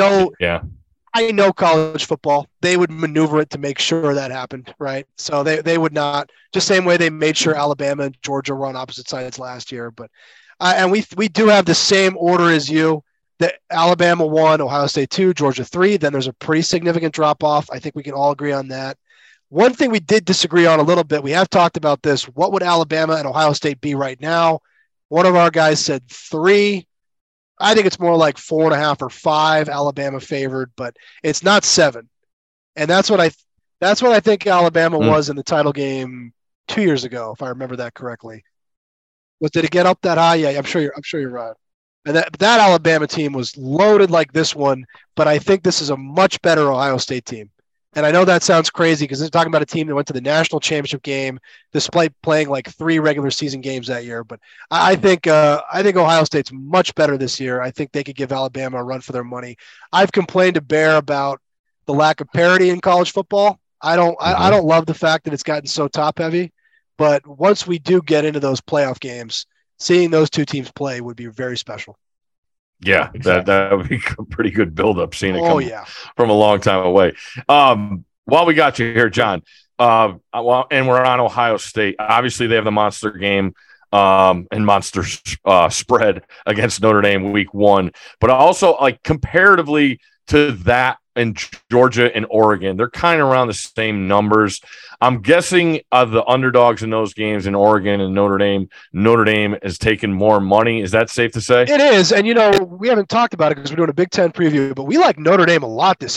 know college football. They would maneuver it to make sure that happened, right? So they would not, just same way they made sure Alabama and Georgia were on opposite sides last year. But and we do have the same order as you. That Alabama 1, Ohio State 2, Georgia 3. Then there's a pretty significant drop off. I think we can all agree on that. One thing we did disagree on a little bit. We have talked about this. What would Alabama and Ohio State be right now? One of our guys said 3. I think it's more like 4.5 or 5 Alabama favored, but it's not 7. And that's what I think Alabama was in the title game 2 years ago, if I remember that correctly. Did it get up that high? Yeah, I'm sure you're right. And that Alabama team was loaded like this one, but I think this is a much better Ohio State team. And I know that sounds crazy because they're talking about a team that went to the national championship game despite playing like 3 regular season games that year. But I think Ohio State's much better this year. I think they could give Alabama a run for their money. I've complained to Bear about the lack of parity in college football. I don't love the fact that it's gotten so top heavy, but once we do get into those playoff games, seeing those 2 teams play would be very special. Yeah, exactly. that would be a pretty good build-up, seeing it come from a long time away. While we got you here, John, and we're on Ohio State, obviously they have the monster game and monster spread against Notre Dame week 1. But also, like, comparatively to that in Georgia and Oregon, they're kind of around the same numbers. I'm guessing the underdogs in those games in Oregon and Notre Dame has taken more money. Is that safe to say? It is. And, we haven't talked about it because we're doing a Big Ten preview, but we like Notre Dame a lot this year.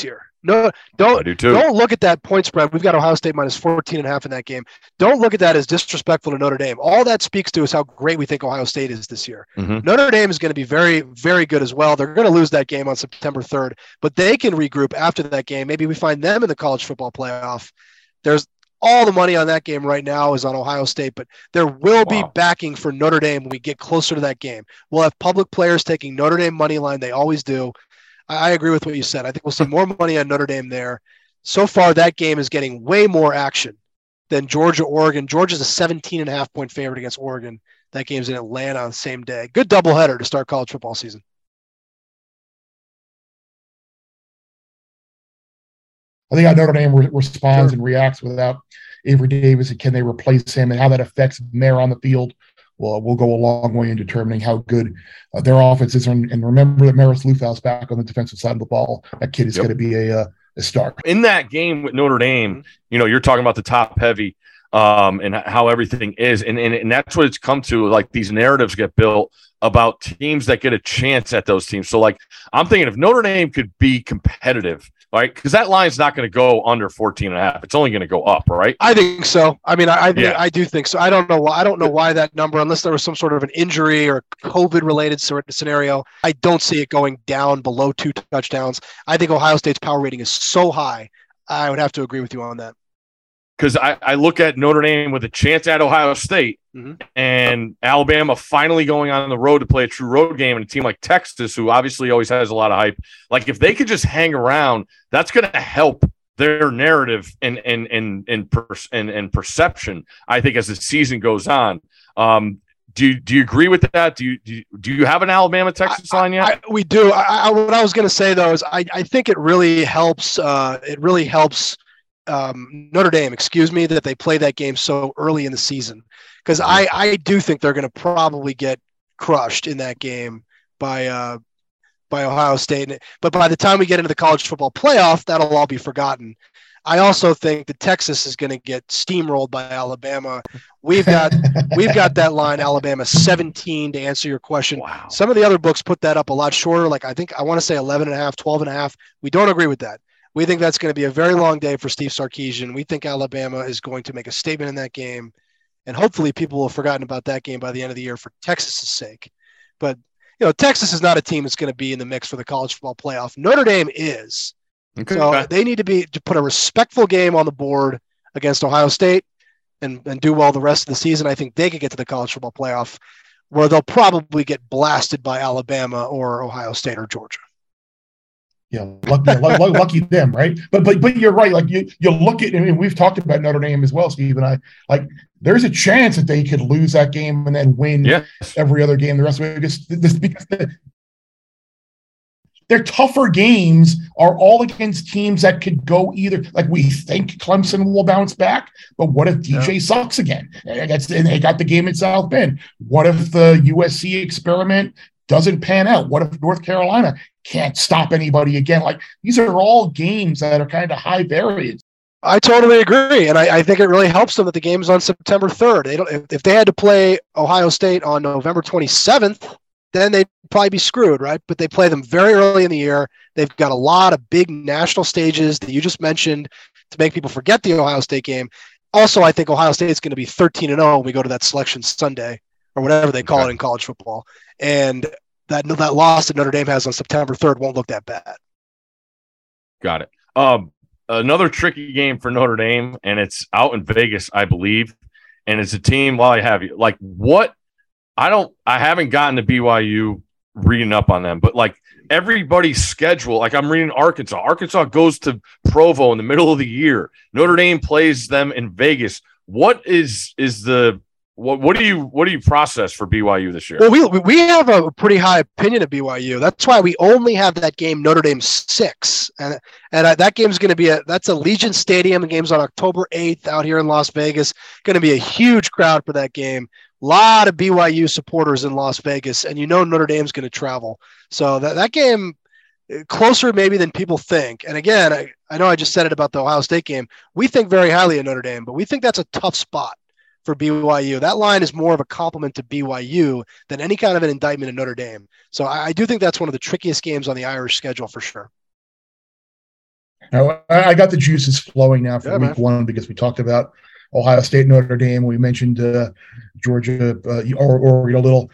No, I do too. don't look at that point spread. We've got Ohio State minus 14.5 in that game. Don't look at that as disrespectful to Notre Dame. All that speaks to is how great we think Ohio State is this year. Mhm. Notre Dame is going to be very, very good as well. They're going to lose that game on September 3rd, but they can regroup after that game. Maybe we find them in the college football playoff. There's all the money on that game right now is on Ohio State, but there will be backing for Notre Dame when we get closer to that game. We'll have public players taking Notre Dame money line. They always do. I agree with what you said. I think we'll see more money on Notre Dame there. So far, that game is getting way more action than Georgia-Oregon. Georgia's a 17.5-point favorite against Oregon. That game's in Atlanta on the same day. Good doubleheader to start college football season. I think how Notre Dame responds and reacts without Avery Davis, and can they replace him, and how that affects Mayer on the field. Well, we'll go a long way in determining how good their offense is. And remember that Maris Lufau's back on the defensive side of the ball. That kid is going to be a star. In that game with Notre Dame, you're talking about the top heavy and how everything is. And that's what it's come to. Like, these narratives get built about teams that get a chance at those teams. So, like, I'm thinking if Notre Dame could be competitive, right? Because that line's not going to go under 14.5. It's only going to go up, right? I think so. I mean, I do think so. I don't know why that number, unless there was some sort of an injury or COVID-related sort of scenario, I don't see it going down below 2 touchdowns. I think Ohio State's power rating is so high. I would have to agree with you on that. Because I look at Notre Dame with a chance at Ohio State, and Alabama finally going on the road to play a true road game, and a team like Texas, who obviously always has a lot of hype. Like, if they could just hang around, that's going to help their narrative and perception, I think, as the season goes on. Do you agree with that? Do you have an Alabama Texas line yet? We do. What I was going to say though is I think it really helps. Notre Dame, that they play that game so early in the season, because I do think they're going to probably get crushed in that game by Ohio State. But by the time we get into the college football playoff, that'll all be forgotten. I also think that Texas is going to get steamrolled by Alabama. We've got that line, Alabama 17, to answer your question. Wow. Some of the other books put that up a lot shorter. Like, I want to say 11.5, 12.5. We don't agree with that. We think that's going to be a very long day for Steve Sarkisian. We think Alabama is going to make a statement in that game, and hopefully people will have forgotten about that game by the end of the year for Texas's sake. But, Texas is not a team that's going to be in the mix for the college football playoff. Notre Dame is. Okay. So they need to put a respectful game on the board against Ohio State and do well the rest of the season. I think they could get to the college football playoff, where they'll probably get blasted by Alabama or Ohio State or Georgia. Yeah, lucky them, right? But you're right. Like, you look at, I mean, we've talked about Notre Dame as well, Steve and I. Like, there's a chance that they could lose that game and then win every other game the rest of it. Because their tougher games are all against teams that could go either. Like, we think Clemson will bounce back, but what if DJ sucks again? And they got the game in South Bend. What if the USC experiment doesn't pan out? What if North Carolina can't stop anybody again? Like, these are all games that are kind of high variance. I totally agree, and I think it really helps them that the game's on September 3rd. If they had to play Ohio State on November 27th, then they'd probably be screwed, right? But they play them very early in the year. They've got a lot of big national stages that you just mentioned to make people forget the Ohio State game. Also, I think Ohio State's going to be 13-0 when we go to that Selection Sunday, or whatever they call it in college football. And that loss that Notre Dame has on September 3rd won't look that bad. Got it. Another tricky game for Notre Dame, and it's out in Vegas, I believe. And it's a team, while I have you, like, what? I haven't gotten to BYU reading up on them, but like, everybody's schedule, like, I'm reading Arkansas. Arkansas goes to Provo in the middle of the year. Notre Dame plays them in Vegas. What is the What do you process for BYU this year? Well, we have a pretty high opinion of BYU. That's why we only have that game Notre Dame 6, and that game's going to be that's Allegiant Stadium. The game's on October 8th out here in Las Vegas. Going to be a huge crowd for that game. A lot of BYU supporters in Las Vegas, and Notre Dame's going to travel. So that game, closer maybe than people think. And again, I know I just said it about the Ohio State game. We think very highly of Notre Dame, but we think that's a tough spot for BYU. That line is more of a compliment to BYU than any kind of an indictment of Notre Dame. So I do think that's one of the trickiest games on the Irish schedule for sure. Now, I got the juices flowing now for week man. one because we talked about Ohio State, Notre Dame. We mentioned Georgia, Oregon a little.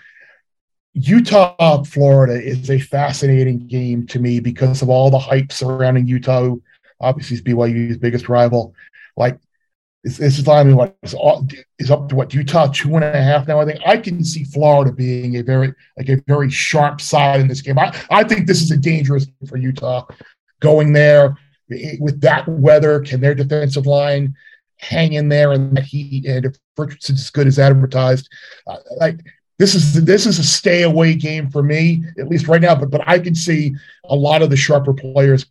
Utah, Florida is a fascinating game to me because of all the hype surrounding Utah, who obviously is BYU's biggest rival. Like, this is line is up to what, Utah 2.5 now. I think I can see Florida being a very sharp side in this game. I think this is a dangerous game for Utah going there with that weather. Can their defensive line hang in there in that heat? And if Richardson's as good as advertised, this is a stay away game for me, at least right now. But I can see a lot of the sharper players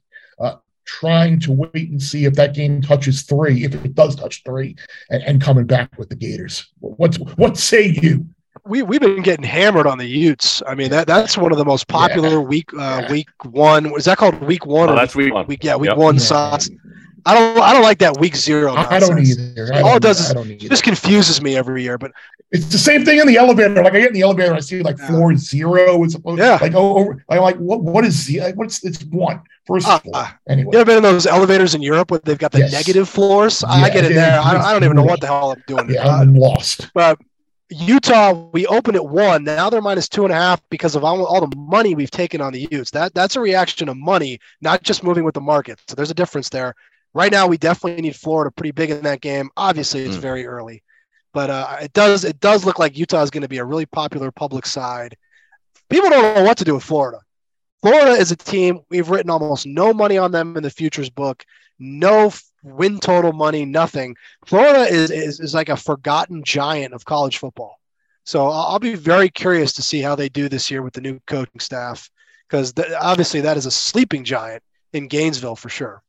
trying to wait and see if that game touches 3, if it does touch 3, and coming back with the Gators. What say you? We've been getting hammered on the Utes. I mean, that's one of the most popular week one. Is that called week one? Oh, that's week one. Week one sauce. I don't like that week 0 nonsense. I don't either. All it does is it just confuses me every year. But it's the same thing in the elevator. Like, I get in the elevator, I see floor 0 as opposed to I'm like, what is 0? It's 1. First floor. Anyway. You ever been in those elevators in Europe where they've got the negative floors? I get in there. I don't even know what the hell I'm doing. Yeah, I'm lost. But Utah, we opened at 1. Now they're minus 2.5 because of all the money we've taken on the Utes. That's a reaction of money, not just moving with the market. So there's a difference there. Right now, we definitely need Florida pretty big in that game. Obviously, it's very early, but it does look like Utah is going to be a really popular public side. People don't know what to do with Florida. Florida is a team, we've written almost no money on them in the futures book, no win total money, nothing. Florida is like a forgotten giant of college football. So I'll be very curious to see how they do this year with the new coaching staff, because obviously that is a sleeping giant in Gainesville for sure.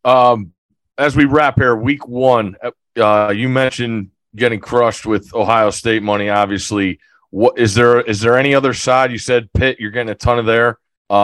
As we wrap here, week one, you mentioned getting crushed with Ohio State money, obviously. What is there any other side? You said Pitt, you're getting a ton of there.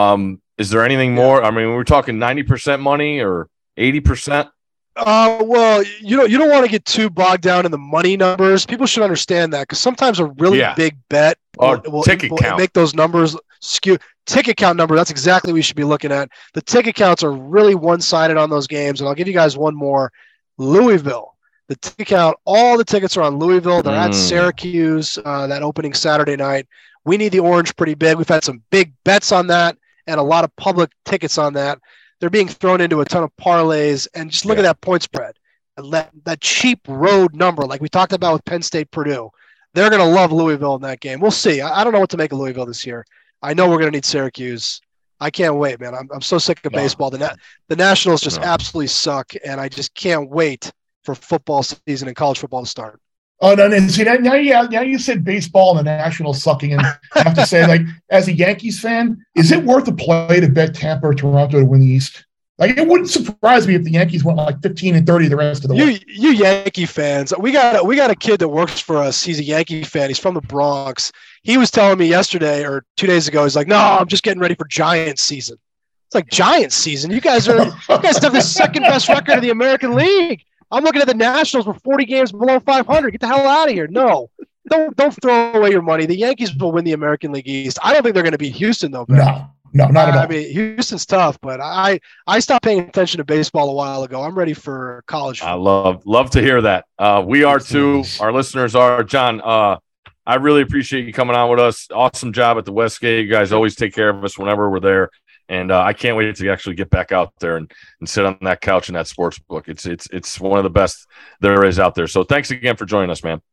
Is there anything more? I mean, we're talking 90% money or 80%? Well, you don't want to get too bogged down in the money numbers. People should understand that, because sometimes a really big bet will make those numbers skew. Ticket count number, that's exactly what we should be looking at. The ticket counts are really one-sided on those games, and I'll give you guys one more. Louisville. The ticket count, all the tickets are on Louisville. They're at Syracuse that opening Saturday night. We need the orange pretty big. We've had some big bets on that and a lot of public tickets on that. They're being thrown into a ton of parlays, and just look at that point spread. That cheap road number, like we talked about with Penn State, Purdue. They're going to love Louisville in that game. We'll see. I don't know what to make of Louisville this year. I know we're going to need Syracuse. I can't wait, man. I'm so sick of baseball. The Nationals just absolutely suck, and I just can't wait for football season and college football to start. Oh, no, and see that now you said baseball and the Nationals sucking, and I have to say, like, as a Yankees fan, is it worth a play to bet Tampa or Toronto to win the East? Like, it wouldn't surprise me if the Yankees went like 15-30 the rest of the way. You Yankee fans, we got a kid that works for us. He's a Yankee fan. He's from the Bronx. He was telling me yesterday or 2 days ago, he's like, "No, I'm just getting ready for Giants season." It's like, Giants season? You guys have the second best record of the American League. I'm looking at the Nationals. We're 40 games below 500. Get the hell out of here. No, don't throw away your money. The Yankees will win the American League East. I don't think they're going to beat Houston, though, man. No, not at all. I mean, Houston's tough, but I stopped paying attention to baseball a while ago. I'm ready for college football. I love to hear that. We are too. Our listeners are. John, I really appreciate you coming on with us. Awesome job at the Westgate. You guys always take care of us whenever we're there. And I can't wait to actually get back out there and sit on that couch in that sports book. It's one of the best there is out there. So thanks again for joining us, man.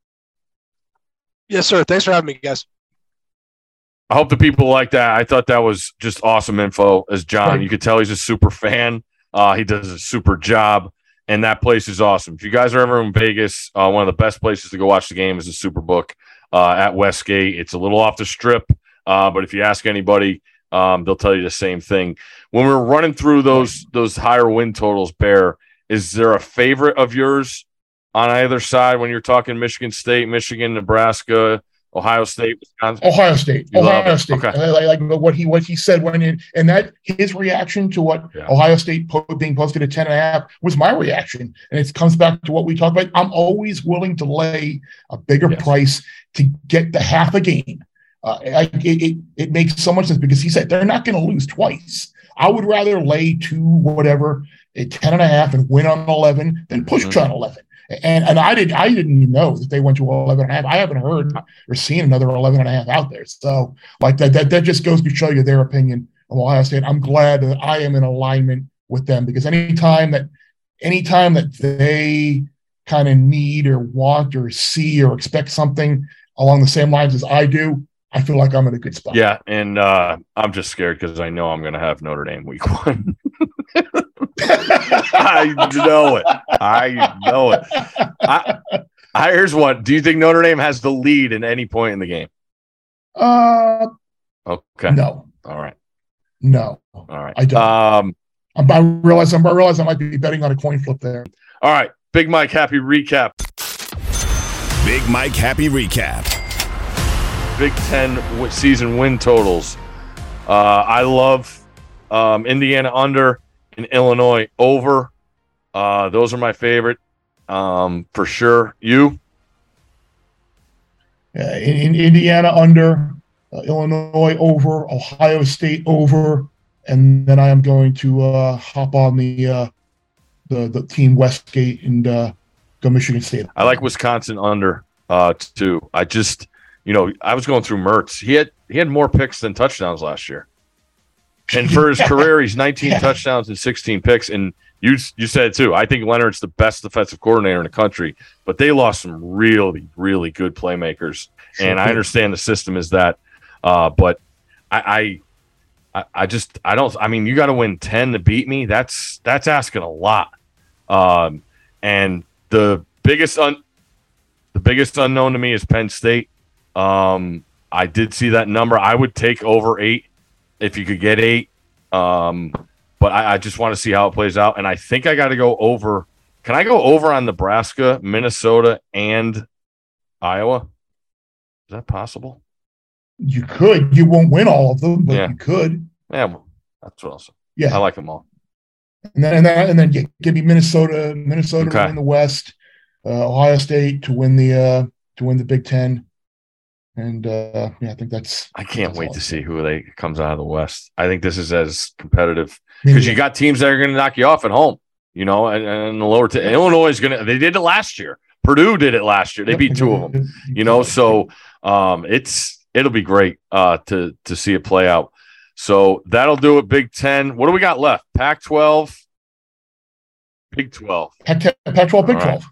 Yes, sir. Thanks for having me, guys. I hope the people like that. I thought that was just awesome info. As John, you could tell he's a super fan. He does a super job, and that place is awesome. If you guys are ever in Vegas, one of the best places to go watch the game is the Superbook at Westgate. It's a little off the strip, but if you ask anybody, they'll tell you the same thing. When we're running through those higher win totals, Bear, is there a favorite of yours on either side when you're talking Michigan State, Michigan, Nebraska, Ohio State, Wisconsin? Ohio State. Okay. Like what he said when and that his reaction to what Ohio State being posted at 10.5 was my reaction, and it comes back to what we talked about. I'm always willing to lay a bigger price to get the half a game. It makes so much sense because he said they're not going to lose twice. I would rather lay 2 whatever at 10.5 and win on 11, then push on 11. And I didn't know that they went to 11.5. I haven't heard or seen another 11.5 out there. So like that just goes to show you their opinion of Ohio State. I'm glad that I am in alignment with them, because anytime that they kind of need or want or see or expect something along the same lines as I do, I feel like I'm in a good spot. Yeah, and I'm just scared because I know I'm going to have Notre Dame week 1. I know it. Here's what. Do you think Notre Dame has the lead in any point in the game? Okay. No. All right. No. All right. I don't. I realize I might be betting on a coin flip there. All right. Big Mike, happy recap. Big Mike, happy recap. Big Ten season win totals. I love Indiana under and Illinois over. Those are my favorite for sure. You? In Indiana under, Illinois over, Ohio State over, and then I am going to hop on the team Westgate and go Michigan State. I like Wisconsin under too. I just, I was going through Mertz. He had more picks than touchdowns last year. And for his career, he's 19 touchdowns and 16 picks. And you said it too. I think Leonard's the best defensive coordinator in the country, but they lost some really, really good playmakers. Sure. And I understand the system is that, but I mean, you got to win 10 to beat me. That's asking a lot. And the biggest unknown to me is Penn State. I did see that number. I would take over 8 if you could get 8. But I just want to see how it plays out. And I think I got to go over. Can I go over on Nebraska, Minnesota, and Iowa? Is that possible? You could. You won't win all of them, but you could. Yeah, well, that's what I'll say. Yeah, I like them all. And then give me Minnesota to win the West, Ohio State to win the Big Ten, and I think that's. I can't wait to see who comes out of the West. I think this is as competitive because you got teams that are going to knock you off at home, and the lower Illinois is going to. They did it last year. Purdue did it last year. They beat 2 of them. So it'll be great to see it play out. So that'll do it. Big Ten. What do we got left? Pac-12, Big 12. Pac-12, Big 12. Right.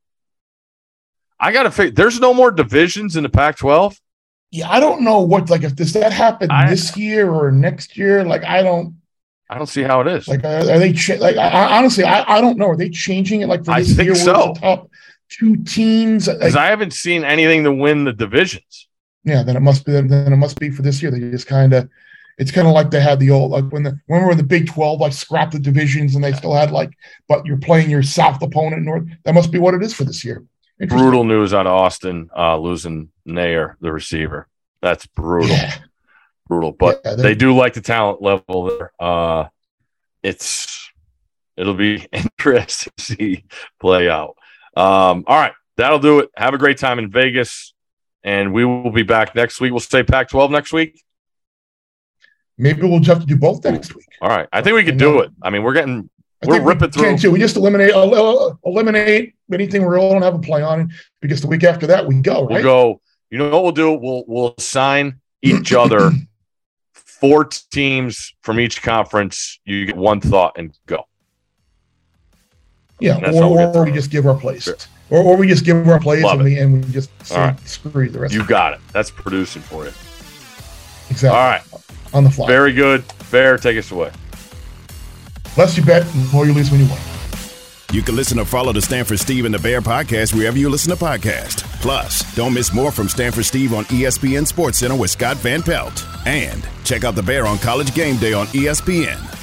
I got to figure. There's no more divisions in the Pac-12. Yeah, I don't know if does that happen this year or next year? I don't see how it is. Are they honestly, I don't know. Are they changing it for this year? I think so. The top 2 teams. Because I haven't seen anything to win the divisions. Yeah, then it must be for this year. They just kind of. It's kind of like they had the old when we were in the Big 12, scrapped the divisions, and they still had but you're playing your South opponent North. That must be what it is for this year. Brutal news out of Austin, losing Nair, the receiver. That's brutal. Yeah. Brutal. But they do like the talent level there. It'll be interesting to see play out. All right, that'll do it. Have a great time in Vegas, and we will be back next week. We'll say Pac-12 next week. Maybe we'll have to do both next week. All right. I think we could do it. I mean, we're ripping through. We just eliminate anything we don't have a play on, because the week after that we go, right? We'll go. You know what we'll do? We'll assign each other 4 teams from each conference. You get 1 thought and go. Yeah, or we just give our plays. Sure. Or we just give our plays and we just say, screw the rest. You got it. That's producing for you. Exactly. All right. On the fly. Very good. Bear, take us away. Less you bet, the more you lose when you win. You can listen or follow the Stanford Steve and the Bear podcast wherever you listen to podcasts. Plus, don't miss more from Stanford Steve on ESPN SportsCenter with Scott Van Pelt. And check out the Bear on College Game Day on ESPN.